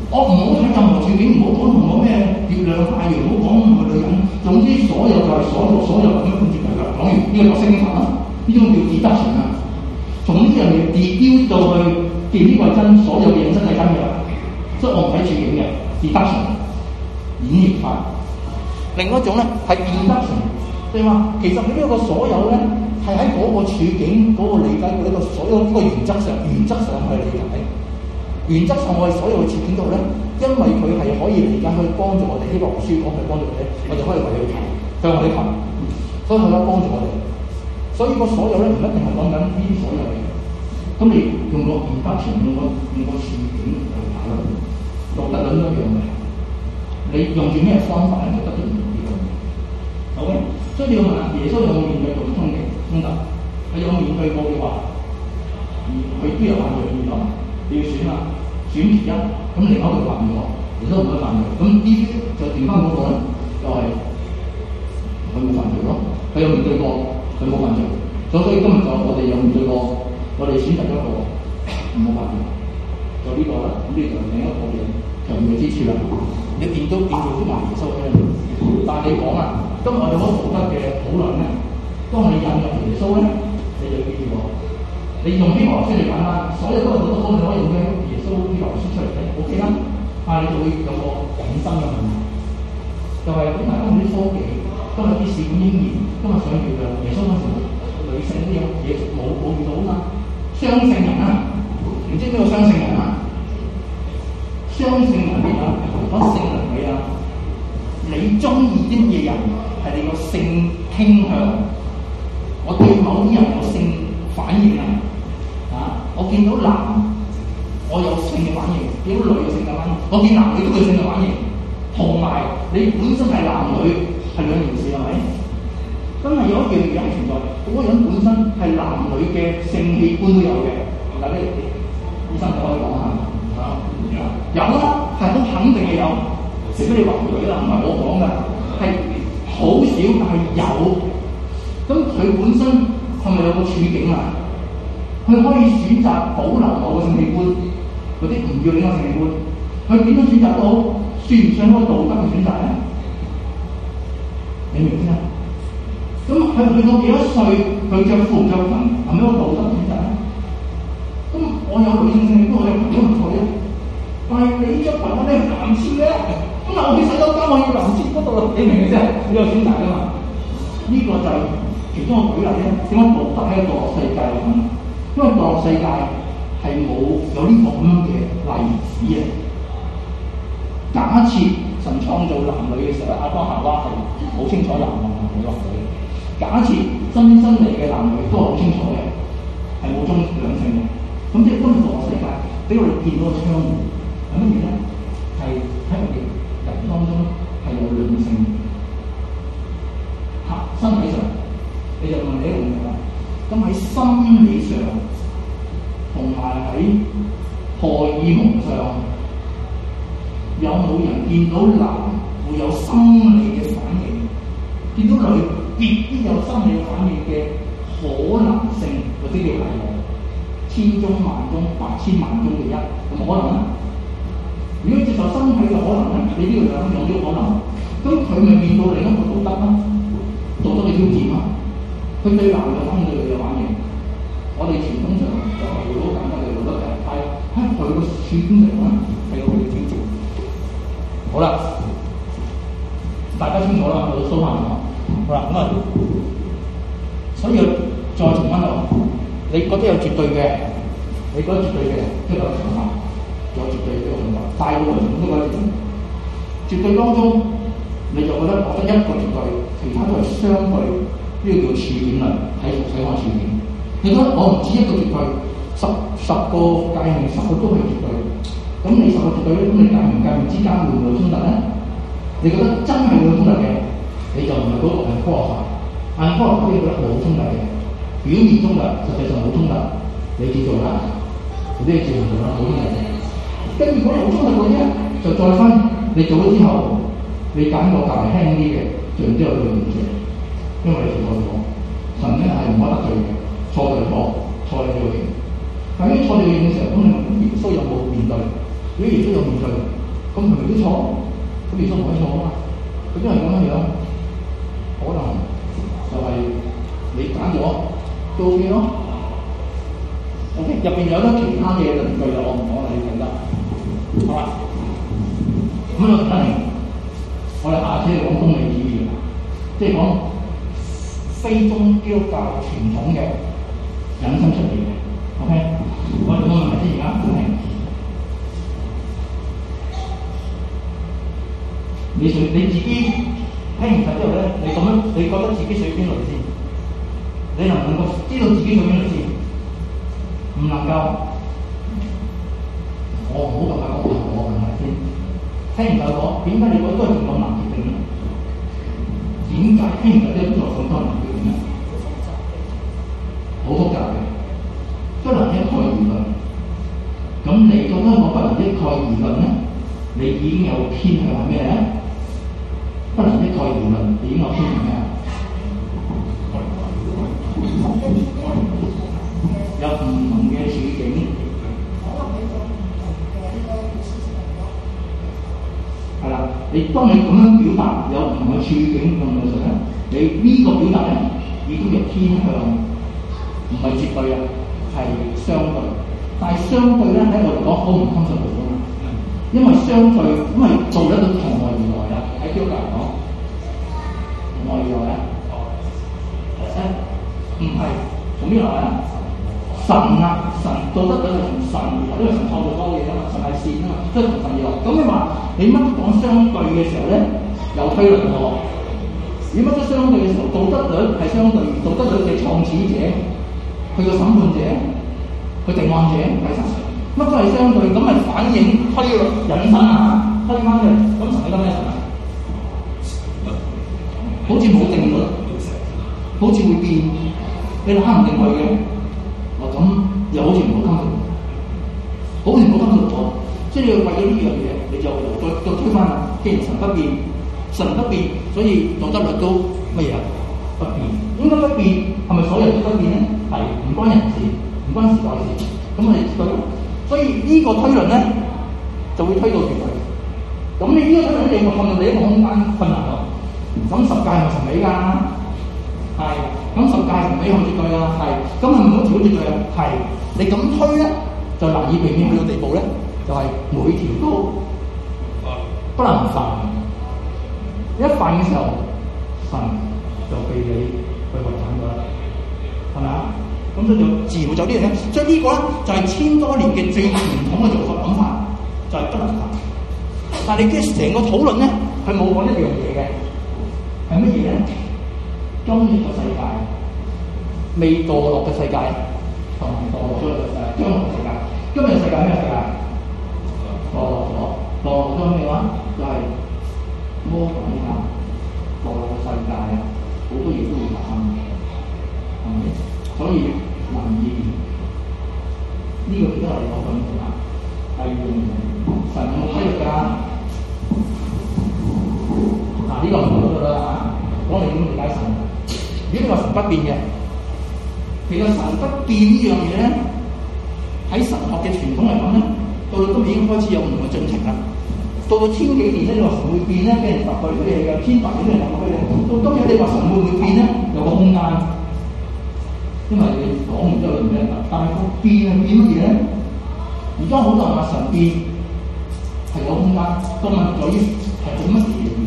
我唔好睇任何處境，唔好講同我咩月亮太陽，唔好講同我女人，總之所有就係所有所有咁樣貫徹佢啦。講完呢個就升級啦，呢種叫自得神啊。從呢樣嘢跌丟到去見呢個係真，所有嘅嘢真係真嘅，所以我唔睇處境嘅自得神演繹法。另外一種咧係變得神，即係話其實佢呢個所有咧係喺嗰個處境嗰、嗰個理解嗰呢個所有呢個原則上原則上去理解。原則上我哋所有嘅處境度咧，因為佢係可以理解，可以幫助我哋。希伯來書講係幫助我哋，我哋可以為佢求，向我哋求，所以佢可以幫助我哋。所以個所有咧唔一定係講緊呢啲所有嘅。咁你用個現得神，用個用個處境嚟考慮，道德論一樣嘅。你用住咩方法咧，就得到唔同啲嘅嘢。好嘅，所以你要問耶穌有冇面對過衝擊衝突？佢有面對過嘅話，而佢都有犯罪面臨，你要選啦。選其一，咁另外一個犯罪，亦都唔會犯罪。咁呢啲就調翻嗰個咧，就係佢冇犯罪咯。佢有面對過，佢冇犯罪。所以今日就我哋有面對過，我哋選擇咗一個唔好犯罪，就呢個啦。咁呢就另一個嘅強嘅之處啦。你變都變做啲埋耶穌嘅，但係你講啦，今日我哋好道德嘅討論咧，當你引入耶穌咧，你就記住喎。你用希伯來書嚟揀啦，所有都係好多方面可以用嘅耶穌希伯來書出嚟睇 ，O K 啦。但係你就會有個引申嘅問題，就係咁大家用啲科技，今日啲試管嬰兒，今日上月亮，耶穌嗰時女性都有嘢冇冇遇到啊嘛，雙性人啊，唔知邊個雙性人啊？雙性人邊啊？講性能力啊？你中意啲乜嘢人係你個性傾向？我對某啲人有性反應啊！啊！我見到男，我有性嘅反應；見到女有性嘅反應。我見男女都有性嘅反應。同埋你本身係男女係兩件事係咪？真係有一樣嘢係存在，嗰個人本身係男女嘅性器官都有嘅。嗱，呢醫生就可以講下啊，有啦，係好肯定嘅有。除非你話佢啦，唔係我講㗎，係好少，但係有。咁佢本身係咪有個處境啊？佢可以選擇保留某個性器官，或者唔要另一個性器官。佢點樣選擇都好，算唔算嗰個道德嘅選擇咧？你明唔明啊？咁佢去到幾多歲，佢着褲唔着裙，係咪一個道德嘅選擇咧？咁我有女性性器官，我有男性性器官，但係你着裙我哋係男廁嘅，咁嗱我去洗手間我要男廁嗰度啦，你明嘅啫，你有選擇㗎嘛？呢、這個就係其中一個舉例咧。點解道德喺一個世界咁？因為當世界係冇有呢個咁樣嘅例子嘅。假設神創造男女嘅時候，亞當夏娃係好清楚男同女落女。假設新生嚟嘅男女都係好清楚嘅，係冇中兩性嘅。咁即係今日個世界俾我哋見到個窗戶係乜嘢咧？係喺我哋人當中係有兩性嚇，身體上你就問你一個問題啦。咁喺心理上同埋喺荷爾蒙上，有冇人見到男會有生理嘅反應？見到女亦都有生理反應嘅可能性，或者叫例外，千中萬中、百千萬中嘅一，有冇可能咧？如果接受身體嘅可能咧，你呢個兩樣都可能，咁佢咪變到另一個道德啦？道德嘅挑戰啊！佢對男嘅反應，對女嘅反應，我哋傳統上就係好簡單嘅道德嘅，但係喺佢個處境嚟講係有佢嘅挑戰。好啦，大家清楚啦，我蘇下面好啦，咁啊，所以再重翻落，你覺得有絕對嘅，你覺得絕對嘅，即係有情況，有絕對嘅情況，大部分都覺得絕對當中，你就覺得我得一個絕對，其他都係相對。呢個叫處境論，睇睇下處境。你覺得我唔止一個絕對，十十個界命，十個都係絕對。咁你十個絕對咧，咁你界命界命之間會唔會有衝突咧？你覺得真係會有衝突嘅，你就唔係嗰個係科學化。按科學化你覺得冇衝突嘅，表面衝突，實際上冇衝突，你照做啦。嗰啲照做啦，冇衝突嘅。跟住如果有衝突嗰啲咧，就再分。你做咗之後，你揀個較為輕啲嘅，做完之後佢唔做。因為你錯咗，神咧係唔可得罪嘅，錯就錯，錯就要認。但係呢錯就要認嘅時候，咁你耶穌有冇面對？如果耶穌有面對， 咁佢咪都錯？咁耶穌唔可以錯啊嘛！佢都係咁樣樣，可能就係你揀咗都 OK 咯。OK， 入邊有得其他嘅論據啦，我唔講啦，你記得。好啦，咁我睇嚟，我哋下次嚟講功利主義，即係講非宗基督教傳統嘅引申出嚟嘅。OK， 我哋冇問題先，而家係你屬你自己聽完晒之後咧，你咁樣你覺得自己屬於邊類先？你能唔能夠知道自己屬於邊類先？唔能夠，我唔好咁快講我問題先。聽唔到講，點解你覺得都係咁難決定咧？點解聽唔到呢個咁多難決定咧？好複雜嘅，不能一概而論。咁你覺得我不能一概而論咧？你已經有偏向係咩咧？不能一概而論，你已經有偏向咩啊？有唔同嘅處境，係啦。你當你咁樣表達有唔同嘅處境咁嘅時候咧，你呢個表達咧已經係偏向，唔係絕對啊，係相對。但係相對咧喺我哋講好唔襟受到㗎嘛，因為相對，因為做得到從外而來啊，喺基督教嚟講，從外而來啊，誒唔係從邊來啊？神啊，神道德就係從神而來，因為神創造多嘢啊嘛，神係善啊嘛，即係從神而來。咁你話你乜講相對嘅時候咧，有推論嘅喎。如果乜都相對嘅時候，道德律係相對，道德律嘅創始者，佢個審判者，佢定案者係神，乜都係相對，咁咪反映推論引申啊，推翻嘅。咁神係個咩神啊？好似冇定律，好似會變，你諗唔定佢嘅。咁又好似唔好襟好似唔好襟我，即係你要為咗呢樣嘢，你就再再推翻啦。既然神不變，神不變，所以道德律都乜嘢啊？不變，應該不變，係咪所有都不變咧？係，唔關人事，唔關時代事，咁咪對咯。所以呢個推論咧，就會推到絕對。咁你呢個推論你會陷入你一個空間困難咯。咁十誡係咪神俾㗎？係，咁十誡唔俾好絕對啊，係，咁係唔好條絕對啊，係，你咁推咧，就難以避免去到地步咧，就係、是、每條都不能犯，一犯嘅時候，神就被你去遺產咗啦，係咪啊？咁所以就自然會走呢樣咧，所以個呢個咧就係、是、千多年嘅最傳統嘅做法諗法，就係、是、不能犯。但係你嘅成個討論咧，係冇講一樣嘢嘅，係乜嘢咧？今日個世界未墮落嘅世界，同埋墮落咗嘅世界，將來嘅世界。今日世界咩世界？墮落咗，墮落咗咩話？就係、是、魔鬼啊！墮落嘅世界啊，好多嘢都會發生，係咪？所以難以呢、這個亦都係我講嘅啦。係神有冇規律㗎？嗱、啊，呢、這個唔講咗啦嚇，講你點理解神？如果你話神不變嘅，其實神不變呢樣嘢咧，喺神學嘅傳統嚟講咧，到到今已經開始有唔同嘅進程啦。到到千幾年咧，你話神會變咧，俾人答佢啲嘢嘅，千百年俾人答佢哋。到今日你話神會唔會變咧？有個空間，因為你講完之後唔俾人答。但係個變係變乜嘢咧？而家好多人話神變係有空間，個問題在於係做乜嘢變？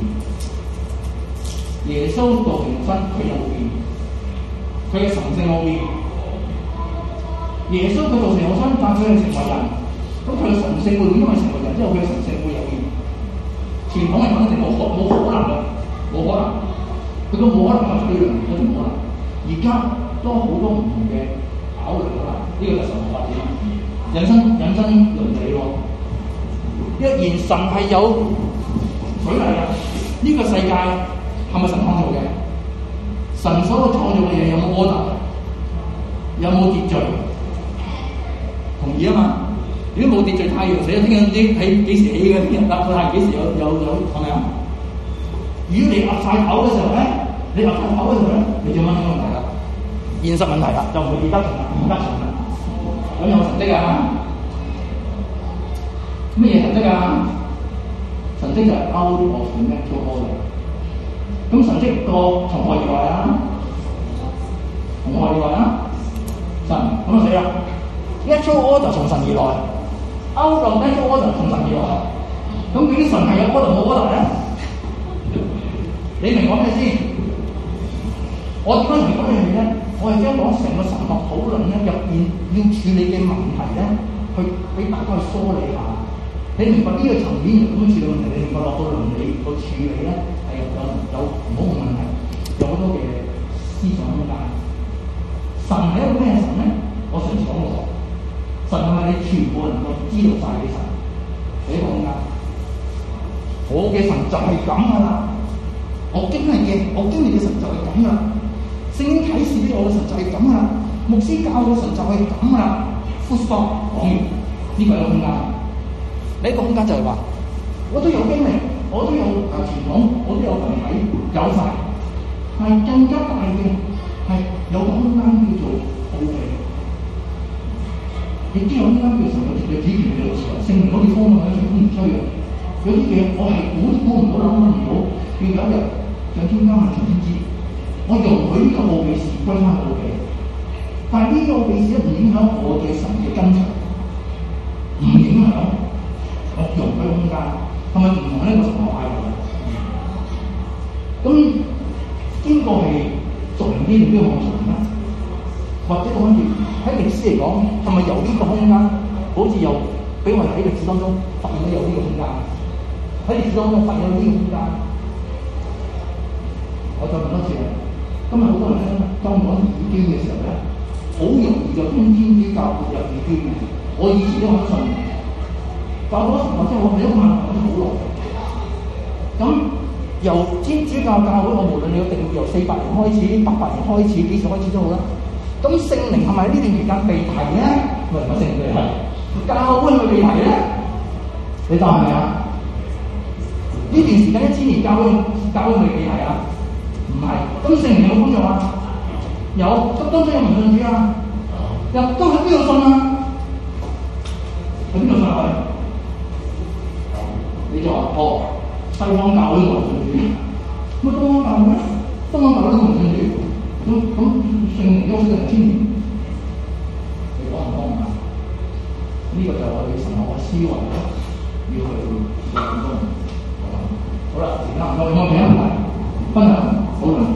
耶穌道成身，佢有冇變？佢嘅神性有冇變？耶穌佢道成身，但佢係成為人，咁佢嘅神性會唔會因為成為人之後，佢嘅神性會有變？傳統嚟講一定冇可冇可能嘅，冇可能。佢個冇可能係推論，都唔可能。而家都好多唔同嘅考慮啦，呢、這個就係神學發展，引申引申倫理喎。一言神係有舉例啊，呢、這個世界。係咪神創造嘅？神所有創造嘅嘢有冇 order？有冇秩序？同意啊嘛？如果冇秩序，太陽死咗，聽日唔知起幾時起嘅，聽日答佢係幾時有有有係咪啊？如果你壓晒頭嘅時候咧，你壓晒頭嘅時候咧，你就問呢個問題啦。現實問題啦，就唔會變得神啦，變得神啦。咁有冇神蹟啊？乜嘢神蹟啊？ 神蹟就係 out of the natural order。咁神蹟個從何而來啊？從何而來啊？神咁就死啦 ！natural order 從神而來 ，out of natural order 從神而來。咁究竟神係有 order 冇 order 咧？你明講咩先？我點解唔講呢樣嘢咧？我係將講成個神學討論咧入邊要處理嘅問題咧，去俾大家去梳理下。你明白呢個層面咁樣處理問題，你明白落個倫理個處理咧係有有唔好嘅問題，有好多嘅思想空間。神係一個咩神咧？我上次講過，神係咪你全部能夠知道晒嘅神？你講啱。我嘅神就係咁噶啦，我經歷嘅，我經歷嘅神就係咁噶啦。聖經啟示俾我嘅神就係咁噶啦，牧師教我嘅神就係咁噶啦。full stop 講完，呢個係一個空間。呢一個空間就係話，我都有經歷，我都有誒傳統，我都有群體，有晒。但係更加大嘅係有個空間叫做奧秘，亦都有空間叫神嘅嘅主權嘅自由。聖靈嗰啲方向咧，全部唔需要。有啲嘢我係估估唔到，諗唔到，要有一日上天家問天知，我容許呢個奧秘事歸翻奧秘，但係呢個奧秘事唔影響我嘅神嘅根場，唔影響我容許空間，係咪唔同呢個神學派別？咁邊個係屬靈啲，邊個係屬靈咧？或者講緊喺歷史嚟講，係咪由呢個空間，好似又俾我哋喺歷史當中發現到有呢個空間？喺歷史當中發現有呢個空間，我再問多次啦。今日好多人咧，當講耳機嘅時候咧，好容易就通天主教入耳機嘅。我以前都好信，但係嗰時我真係我係一個問題好耐。咁由天主教教會，我無論你個定義由四百年開始、八百年開始、幾時開始都好啦。咁聖靈係咪喺呢段期間被提咧？唔係唔係聖靈被提，教會係咪被提咧？你答係咪啊？呢段時間一千年教會教會未被提啊？唔係，咁聖靈有冇工作啊？有，咁當中有唔信主啊？又都喺邊度信啊？喺邊度信啊？你就話哦，西方教會都唔信主，咁東方教會咧？東方教會都唔信主，咁咁聖靈休息一千年，你講唔講啊？呢、這個就係我哋神學嘅思維要去用功。好啦，時間唔夠，我哋一齊分享討論，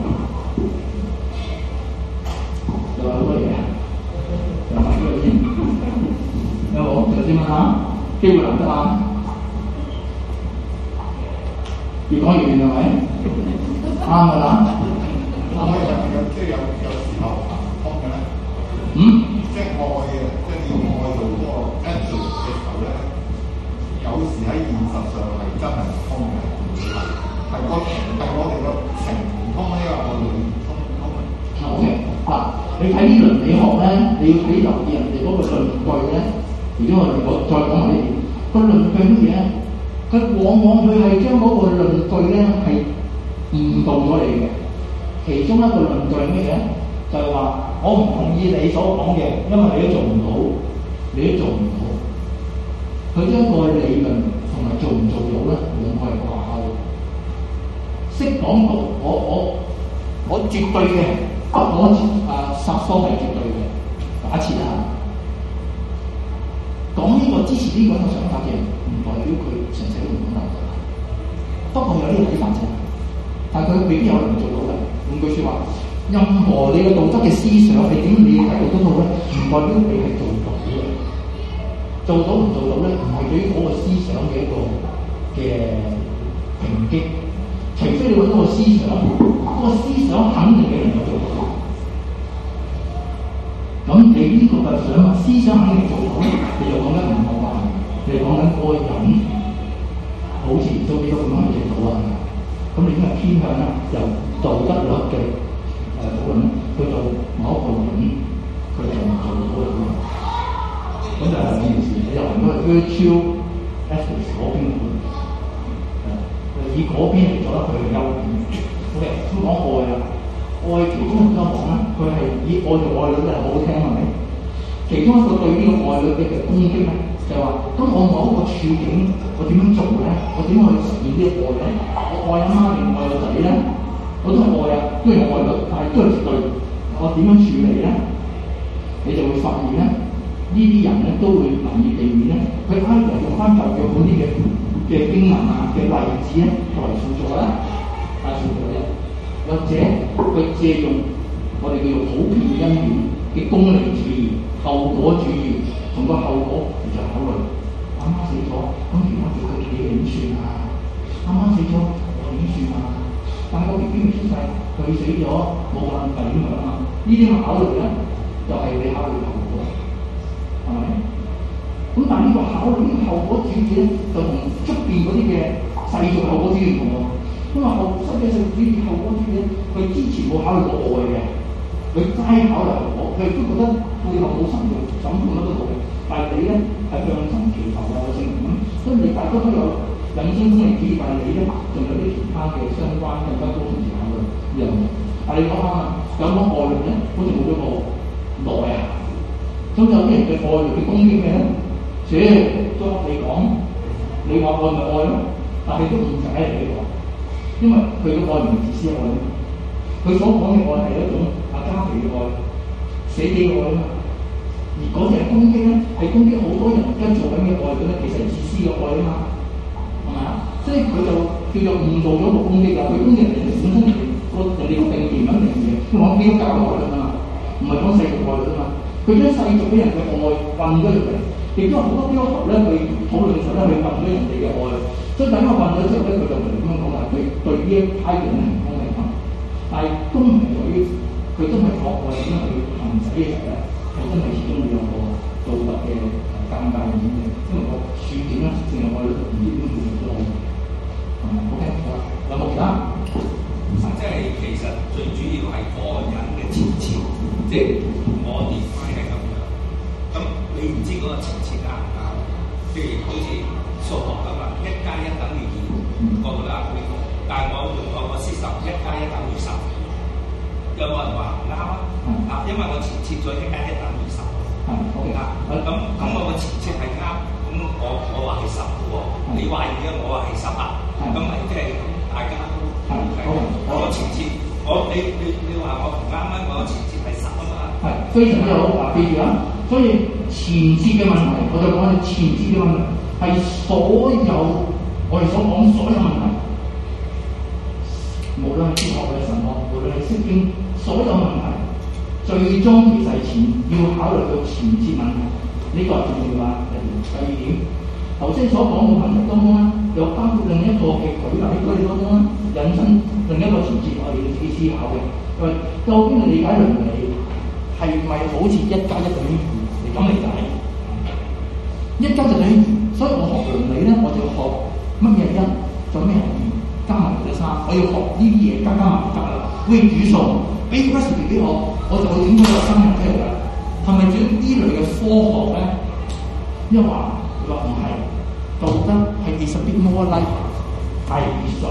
又有好多嘢，又問幾個先，有冇？有先問下，機會難得啊！越講越遠係咪？啱㗎啦。 可唔可以有即係有有時候唔通嘅咧？ 嗯？ 即係愛嘅，即係你愛到嗰個 action 嘅時候咧，有時喺現實上係真係唔通嘅。係個係我哋個情唔通呢個我哋唔通唔通嘅。 好嘅，嗱，你睇啲倫理學咧，你要俾留意人哋嗰個論據咧。而家我哋我再講埋呢點，個論據乜嘢咧？佢往往佢係將嗰個論據咧係誤導咗你嘅。其中一個論據係咩嘢？就係話我唔同意你所講嘅，因為你都做唔到，你都做唔到。佢將個理論同埋做唔做到咧，兩個係掛鈎。識講道，我我我絕對嘅，不我啊撒科係絕對嘅。假設啊，講呢個支持呢個嘅想法嘅，唔代表佢純粹唔講道德。不過有呢個睇法啫，但係佢未必有人做到嘅。換句説話，任何你嘅道德嘅思想，你點理解道德都好咧，唔代表你係做到嘅。做到唔做到咧，唔係對於嗰個思想嘅一個嘅抨擊。除非你揾到個思想，嗰個思想肯定嘅能夠做到。咁你呢個就想思想肯定做到，你就講緊唔同話，你講緊嗰個人，好似做幾多咁樣去做到啊？咁你已經係偏向咧，由道德律嘅誒討論去到某一個人，佢做唔做到嗰個人，咁就係兩件事。你又唔該 virtue ethics 嗰邊嘅。以嗰邊嚟做得佢嘅優點。好嘅，咁講愛啦，愛其中一個講咧，佢係以愛做愛侶咧，好好聽係咪？其中一個對呢個愛侶嘅攻擊咧， 就係話，咁我某一個處境，我點樣做咧？我點樣去實現呢個愛咧？我愛阿媽定愛個仔咧？我都係愛啊，雖然我愛佢，但係都係絕對。我點樣處理咧？你就會發現咧，呢啲人咧都會難以避免咧，佢挨嚟用翻舊約嗰啲嘅嘅經文啊嘅例子咧作為輔助啦，係輔助嘅，或者佢借用我哋叫做普遍恩典嘅功利主義、後果主義，從個後果嚟作考慮。阿媽死咗，咁其他叫佢哋點算啊？阿媽死咗，我點算啊？但係個 B B 未出世，佢死咗冇辦法影響啊！呢啲嘅考慮咧，就係、是、你考慮後果，係咪？咁但係呢個考慮呢個後果主義咧，就同出邊嗰啲嘅世俗後果主義唔同喎。因為後世嘅世俗主義後果主義咧，佢之前冇考慮過愛嘅，佢齋考慮後果，佢亦都覺得背後冇神嘅，怎咁乜都好嘅。但係你咧係向神祈求嘅聖咁，所以你大家都有引申功利主義，但係你咧仲有啲其他嘅相關更加高層次考慮一樣。但係你講下有講愛戀咧，好似冇咗個內涵。咁有啲人嘅愛戀嘅攻擊咩咧？即係作你講，你話愛咪愛咯，但係都唔使嚟呢個，因為佢嘅愛唔係自私愛啊嘛。佢所講嘅愛係一種阿加皮嘅愛，捨己愛啊嘛。而嗰隻攻擊咧，係攻擊好多人而家做緊嘅愛嘅咧，其實係自私嘅愛啊嘛，係咪啊？所以佢就叫做誤導咗個攻擊啊！佢攻擊人哋本身個人哋個定義唔肯定嘅，佢講基督教嘅愛啊嘛，唔係講世俗愛啊嘛。佢將世俗俾人嘅愛混咗入嚟，亦都好多基督徒咧去討論嘅時候咧，去混咗人哋嘅愛。所以等我混咗之後咧，佢就嚟咁樣講話，佢對呢一批人咧唔公平啊！但係都唔係在於佢真係學愛點樣去行使嘅時候咧。係真係始終會有個道德嘅尷尬嘅點嘅，因為個處境咧，淨係我哋唔知點樣做到，係咪 ？OK， 好啦，有冇其他？ 即係其實最主要係個人嘅前設，即係我哋係係咁樣。咁你唔知嗰個前設啱唔啱？譬如好似數學咁啊，一加一等於二，個個都啱呢個。但係我用我個 system，一加一等於十。有冇人話唔啱啊？啊，因為我前設咗一加一等於十。 係 OK 啊，咁咁我個前設係啱，咁我我話係十喎，你話二嘅，我話係十啊，咁咪即係大家都係我個前設，我你你你話我唔啱啊，我個前設係十啊嘛。 係非常之好，嗱記住啊，所以前設嘅問題，我就講係前設嘅問題，係所有我哋所講所有問題，無論係哲學嘅神學，無論係釋經。所有問題最終其實係前要考慮到前設問題，呢、這個係重要啦。第二點，頭先所講嘅問題當中咧，又包括另一個嘅舉例，舉例當中咧引申另一個前設，我哋要自己思考嘅。喂，究竟你理解倫理係咪好似一加一等於二嚟咁理解？一加就等於二，所以我學倫理咧，我就要學乜嘢一，再咩係二，加埋佢三，我要學呢啲嘢加加埋加啦，好似煮餸。俾 recipe 俾我，我就會點咗個生日出嚟啦。係咪主要呢類嘅科學咧？一話佢話唔係，道德係 is a bit more like 係藝術。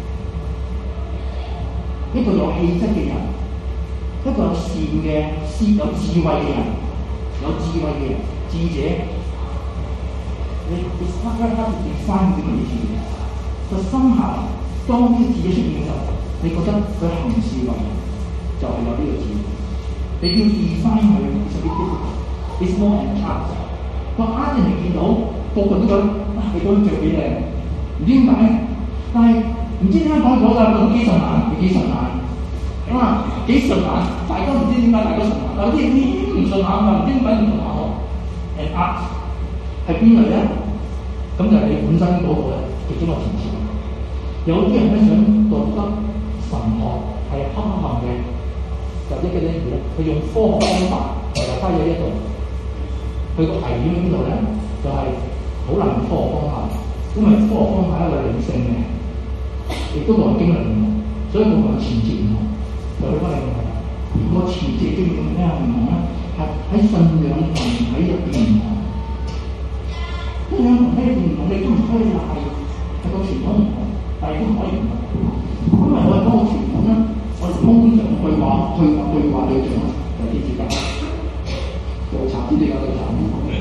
一個有氣質嘅人，一個有善嘅思有智慧嘅人，有智慧嘅人，智者，你 it's not very hard to define 呢個意思。個心下當呢個智者出現嘅時候，你覺得佢行事為就係有呢個字，你要 define 佢，it's a bit difficult，it's more than art。個 art 人哋見到個個都覺得啊，你嗰張著幾靚，唔知點解，但係唔知點解講咗㗎，講幾順眼，幾順眼，咁啊幾順眼，大家唔知點解大家順眼，有啲啲唔順眼㗎，唔知點解唔順眼喎。and art 係邊類咧？咁就係你本身嗰個其中個前設。有啲人咧想覺得神學係黑暗嘅。就一嘅咧，佢用科學方法又加咗一度，佢個危險喺邊度咧？就係、是、好難用科學方法，因為科學方法係一個理性嘅，亦都同經歷唔同，所以佢同前設唔同。就去翻你問題，個前設經歷咩唔同咧？係喺信仰群體入邊唔同，信仰群體入邊唔同，你都唔可以賴係個傳統唔同，但係都可以唔同，因為我哋嗰個傳統咧。我哋通常對話、對話、對話對象就係啲字架，做茶啲啲有對象。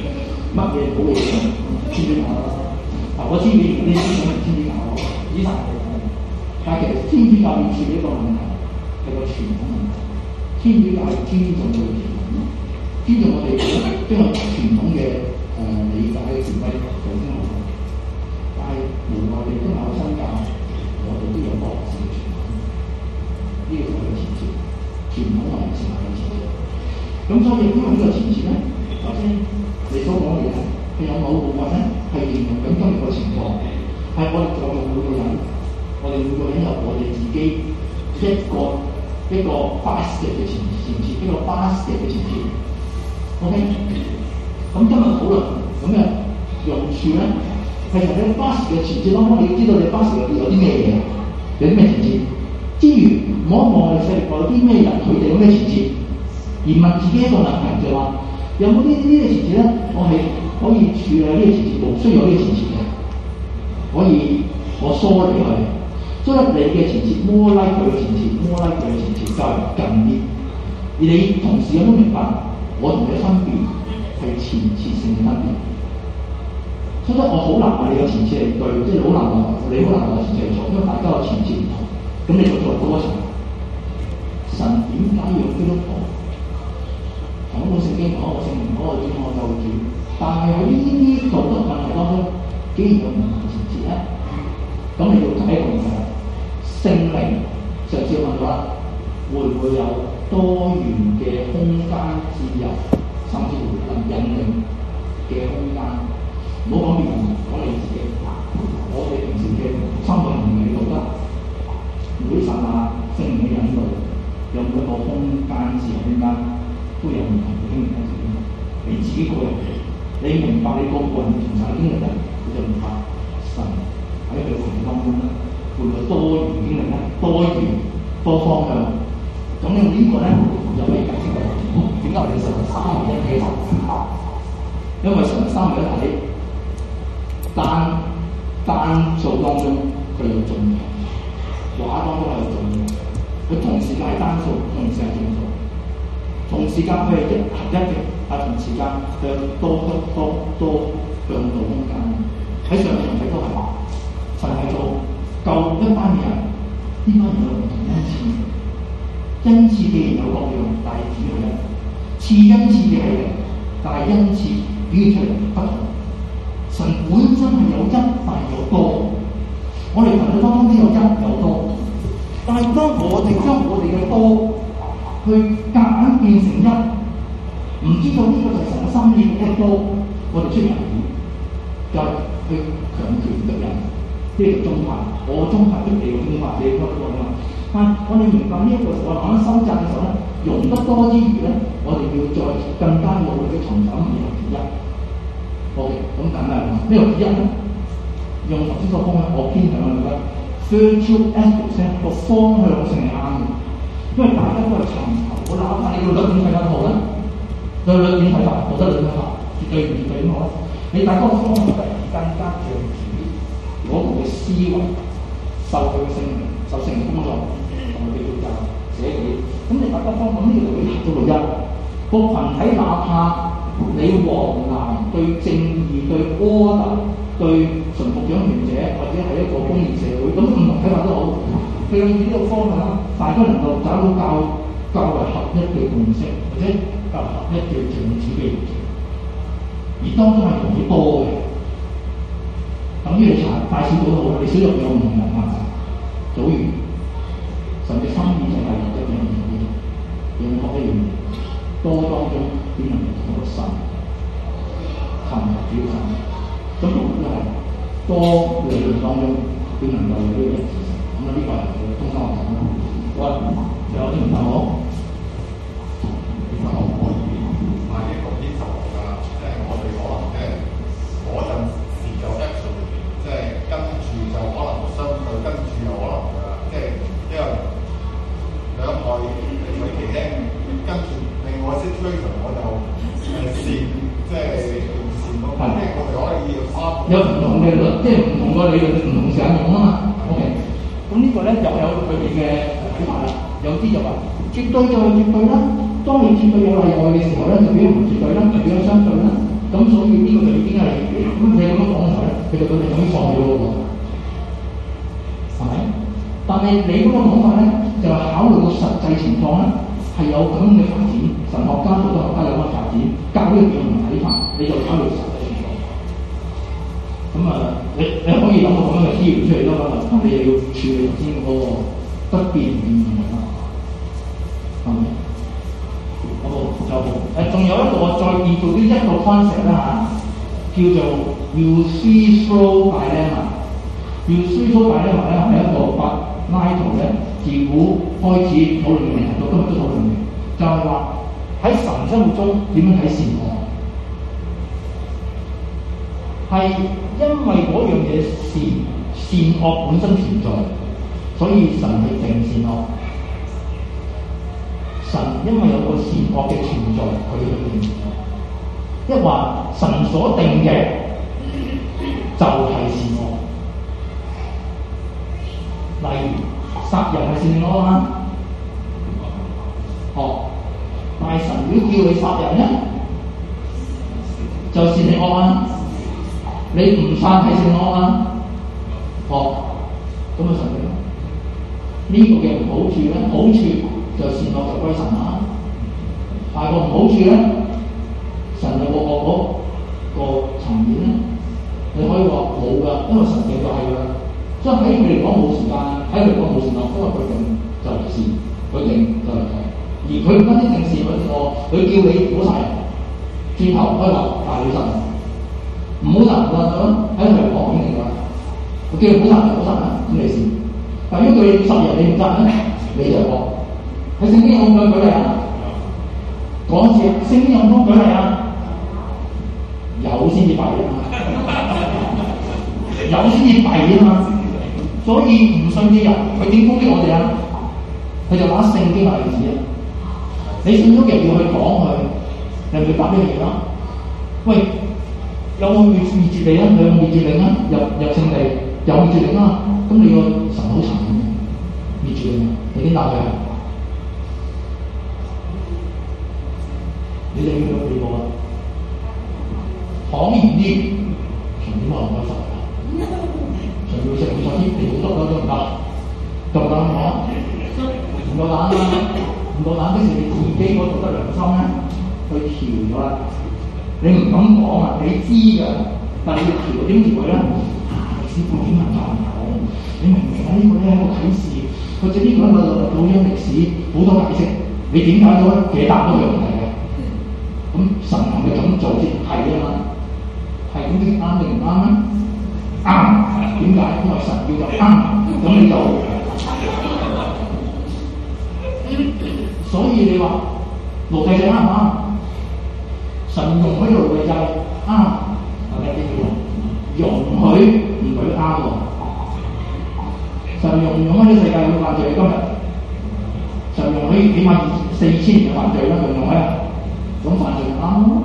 乜嘢好嘅嘢，天主教啦。嗱，我知你呢啲咁嘅天主教，以神嚟講，但係其實天主教要處理一個問題係個傳統問題。天主教係尊重佢嘅傳統，尊重我哋將個傳統嘅誒、呃、理解嘅權威頭先我講。但係無奈地都有新教，我哋都有各自嘅傳統，呢、這個就係個前設。傳統同埋前設嘅前設。咁所以因為呢個前設咧，頭先你所講嘅嘢，佢有某部分咧係形容緊今日嘅情況，係我哋在座每個人，我哋每個人有我哋自己一個一個 basket 嘅前前設，一個 basket 嘅前設。OK， 咁今日討論咁嘅用處咧，係從你 basket 嘅前設當中，你要知道你 basket 入邊有啲咩嘢，有啲咩前設。之餘，望一望你世界有啲咩人，佢哋有咩前設。而問自己一個問題就係話，有冇呢啲嘅前設咧？我係可以處理呢個前設，冇需要呢個前設嘅，可以我梳理佢，所以你嘅前設 more like 佢嘅前設 more like 佢嘅前設較為近啲。而你同時有冇明白，我同你嘅分別係前設性嘅分別。所以我好難話你嘅前設係對，即係好難話你好難話前設係錯，因為大家嘅前設唔同。咁你就再多一層，神點解要用基督徒？講到聖經，講到聖靈，講到主，講到救主，但係喺呢啲道德問題當中，竟然有唔同前設咧，咁你要睇一個問題啦。聖靈上次問咗啦，會唔會有多元嘅空間自由，甚至乎能引領嘅空間？唔好講別人，講你自己。我哋平時嘅生活行為道德，會神啊聖靈嘅引導，有冇一個空間自由空間？都有唔同嘅經歷喺自己，你自己個人，你明白你個個人唔同嘅經歷咧，你就明白神喺佢嘅當中咧，會唔會多元經歷咧？多元多方向，咁你用呢個咧就可以解釋到點解我哋神三位一體嘅，因為神三位一體，單單數當中佢有眾數，畫當中係有眾數，佢同時間係單數，同時係眾數。同時間佢係一合一嘅，但同時間佢有多多多多向度空間。喺上面睇都係話，神係做救一班人，呢班人有唔同恩賜，恩賜既然有各樣，但係主要係賜恩賜嘅係人，但係恩賜表現出嚟不同。神本身係有一，但係有多。我哋朋友當中都有一有多，但係當我哋將我哋嘅多去夾硬變成一，唔知道呢個就係神嘅心意嘅多，我哋出人意，就係去強權敵人，呢個宗派，我宗派逼你個宗派，你個宗派。但我哋明白呢、這、一個，我慢慢收窄嘅時候咧，用得多之餘咧，我哋要再更加努力去尋找而係一。好，咁簡單嚟講，咩叫一咧？用頭先個方向，我偏向覺得 virtual ethics 個方向性係啱嘅。因為大家都係尋求，我哪怕你個律點睇法好咧，對律點睇法，道德律點睇法，絕對唔絕對咁好咧。你大家個方向突然間加上主嗰個嘅思維，受佢嘅聖靈，受聖靈工作，同佢哋叫教寫記，咁你大家方向呢個就會達到到一。個羣體哪怕你黃藍對正義、對 order、對順服掌權者，或者係一個公義社會，咁唔同睇法都好。向住呢個方向，大家能夠找到較較為合一嘅共識，或者較合一嘅政治嘅形象，而當中係同啲多嘅，等於你查大小組都好，你小組有唔同人物組員，甚至心意就係一樣唔同嘅，用各一樣多當中點能夠同個神尋求主神，咁同樣都係多理論當中點能夠有呢個一致性。咁啊，呢個係中心學講啦。好啊，仲有啲唔同好。 其實可唔可以買一個啲實學㗎？即係我哋可能即係嗰陣時有 action，即係跟住就可能相對跟住又可能㗎啦。即係因為兩害佢其聽，跟住另外 situation 我就誒線，即係線咯。即係我哋可以啱。 有唔同嘅律，即係唔同個理論，唔同時間用啊嘛。OK。咁呢個咧又有佢哋嘅睇法啦，有啲就話絕對就係絕對啦。當你絕對有例外嘅時候咧，就表唔絕對啦，就表相對啦。咁所以呢個就佢就佢哋咁放咗喎，係咪？但係你嗰個講法咧，就係、考慮到實際情況咧，係有咁嘅發展，神學家、道德學家有咁嘅發展，教呢個唔同睇法，你就考慮實際情況。咁啊，你你可以諗到咁樣嘅資料出嚟啦，咁你又要處理頭先嗰個不變嘅問題啦，係咪？好，就誒，仲有一個再延續啲一個 concept 啦嚇，叫做 Euthyphro dilemma。Euthyphro dilemma 咧係一個柏拉圖咧自古開始討論嘅問題，到今日都討論嘅，就係話喺神生活中點樣睇善惡，係因為嗰樣嘢善善惡本身存在，所以神係定善惡。神因為有個善惡嘅存在，佢去定善惡。一話神所定嘅就係善惡。例如殺人係善惡啦，哦，但係神如果叫你殺人咧，就善定惡啦。你唔殺係善惡啦，哦，咁啊神定啦。呢、這個嘅唔好處咧，好處就善惡就歸神啦。但係個唔好處咧，神有個惡嗰個層面咧，你可以話冇㗎，因為神定就係㗎。所以喺佢嚟講冇時間，喺佢嚟講冇善惡，因為佢定就係善，佢定就係惡。而佢唔單止定善佢定惡，佢叫你唔好殺人，轉頭可以話大你殺人，唔好殺人啦，喺佢嚟講肯定㗎。佢叫你唔好殺人，唔好殺人，咁你善。但係如果叫你殺人，你唔殺咧，你就惡。喺聖經有冇舉例啊？講一次，聖經有冇舉例啊？有先至弊啊嘛，有先至弊啊嘛。所以唔信嘅人，佢點攻擊我哋啊？佢就拿聖經為例子啊！你信咗嘅人要去講佢，你咪答呢樣嘢咯。喂，有冇滅滅絕地啊？有冇滅絕令啊？入入聖地有滅絕令啊？咁你個神好殘嘅，滅絕令，你點答佢啊？你哋要唔要俾我啊？倘然啲，神點可能開罰啊？神要食唔錯啲，你好多都唔得，夠唔夠膽講？唔夠膽啦，唔夠膽，即係你自己嗰道德良心咧，去調咗啦。你唔敢講啊，你知㗎，但係你要調點調佢咧？歷史背景文化唔講，你明唔明啊？呢個咧係一個啟示，或者呢個係老央歷史好多解釋，你點解到咧？其實答到佢問題嘅。咁神係咪咁做先？係啊嘛，係咁啲啱定唔啱啊？啱，點解？因為神要就啱，咁你就，所以你話奴隸制啱唔啱？神容許奴隸制啱，係咪記住？容許唔許啱喎。神容唔容許呢世界有犯罪？今日神容許起碼四千年嘅犯罪啦，容唔容許啊？咁犯罪啱咯。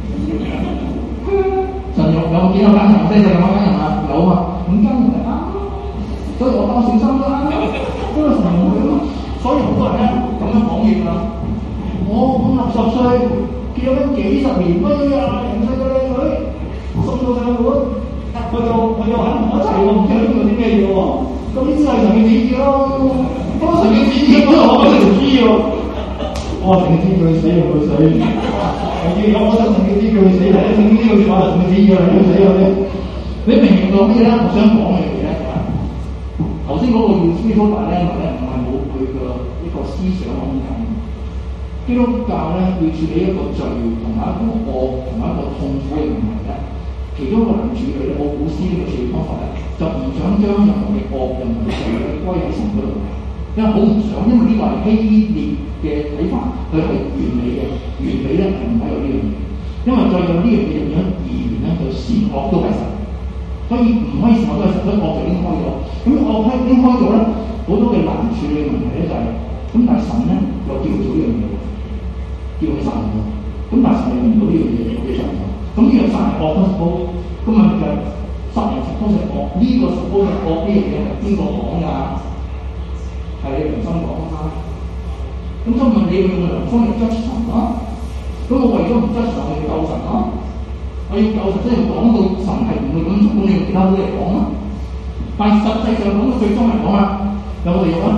神有有幾多間人？即係有冇間人啊？有啊，五間人就啱。所以我當小心都啱，因為神容許咯。所以好多人咧咁樣講嘢㗎。我五六十歲結咗婚幾十年，乜嘢啊？廿歲嘅靚女送到上門，我就我就肯同我一齊喎，唔知佢做啲咩嘢喎。咁呢啲係神嘅旨意咯。咁神嘅旨意嗰度我都唔知喎。我話神嘅旨意叫佢死就佢死。有我就神嘅旨意叫佢死，係啊！聖經呢句説話係神嘅旨意，係要死嗰啲。你明唔明到咩咧？我想講嘅嘢咧，頭先嗰個要基督教咧，唔係唔係冇佢嘅一個思想空間。基督教咧要處理一個罪同埋一個惡同埋一個痛苦嘅問題咧，其中一個難處理咧，我古斯呢個處理方法咧，就唔想將任何嘅惡、任何嘅罪咧歸喺神嗰度，因為好唔想，因為呢個係希臘嘅睇法，佢係完美嘅，完美咧係唔喺度呢樣嘢，因為再有呢樣嘢入面而言咧，就善惡都係神，所以唔可以善惡都係神，所以惡就已經開咗，咁惡開已經開咗咧，好多嘅難處理嘅問題咧就係、是，咁但係神咧又叫佢做呢樣嘢。叫佢殺人喎，咁但係神又唔到呢樣嘢，叫佢殺人喎。咁呢樣殺人惡都好，咁問題就係殺人實都係惡，呢、這個實都係惡呢樣嘢係邊個講㗎？係你良心講啦。咁所以問你要用良心嚟質神啦。咁我為咗唔質神，我要救神啦。咁我要九十即係講到神係唔會咁觸碰你用其他嘢嚟講啦。但係實際上講到最終嚟講啦，有冇地獄啊？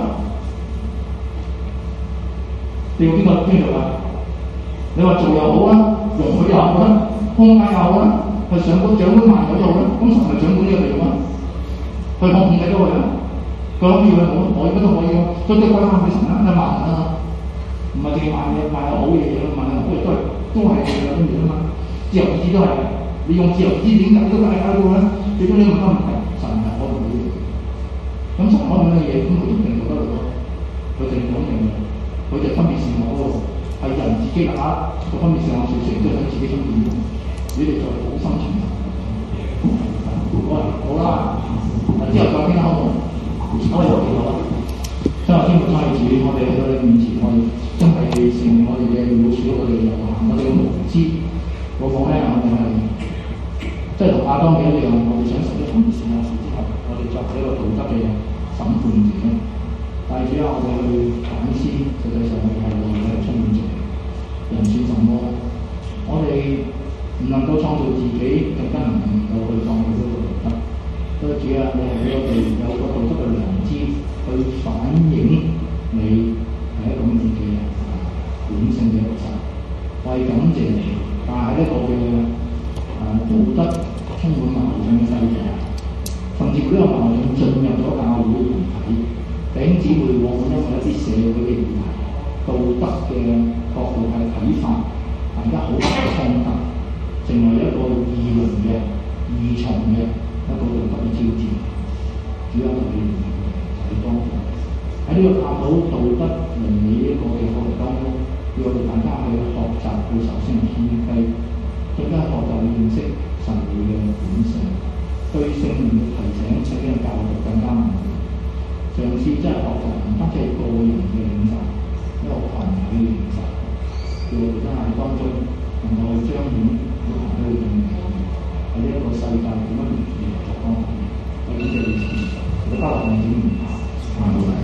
地獄邊個邊度啊？你話做又好啦，容許又好啦，空間又好啦，係上官長官萬有都好啦，咁神係掌管呢個地獄啊？佢可控制到佢啊？佢可以佢好，我而家都可以咯，所以都歸翻佢神啦，一萬啦，唔係淨係萬嘢，萬有好嘢嘢咯，萬有好嘢都係都係有啲嘢啊嘛。自由意志都係，你用自由意志點解都解解到啦？最終你問翻問題，神係可唔可以？咁神可唔可以嘅嘢，咁佢都定做得到，佢定講定嘅，佢就分別善惡嗰個係人自己打個分別善惡小成，都係自己心點。你哋就好心情。好啊，好啦，之後再傾下好唔好？我哋有幾多啊？今日天父真係主，我哋喺到你面前，我哋真係承認我哋嘅老鼠，我哋嘅有限，我哋嘅無知。往往咧，我哋係即係同亞當嘅一樣，我哋想食咗分別善惡樹之後，我哋作咗一個道德嘅審判者。但係主啊，我哋去反思，實際上我哋係我哋係充滿罪，人算什麼？我哋唔能夠創造自己，更加唔能夠去創造呢個道德。所以主啊，你係俾我哋有個道德嘅良知，去反映你係一個咁嘅本性嘅一個神。我係感謝你。但係呢個嘅誒道德充滿矛盾嘅世界，甚至乎呢個矛盾進入咗教會嘅團體，弟兄姊妹往往因為一啲社會嘅議題、道德嘅角度嘅睇法，大家好難衝突，成為一個議論嘅、議從嘅一個道德嘅挑戰。主要係睇幫喺呢個探討道德倫理呢個嘅過程當中。要我哋大家去學習去首先謙卑，更加學習去認識神嘅本性，對聖靈嘅提醒、聖經嘅教導更加唔同。嘗試真係學習唔單止係個人嘅領袖，一個群體嘅領袖，叫我哋真係當中能夠去彰顯佢行呢個正義喺呢一個世界點樣聯合作當中，我哋嘅理想，我哋包容點唔同。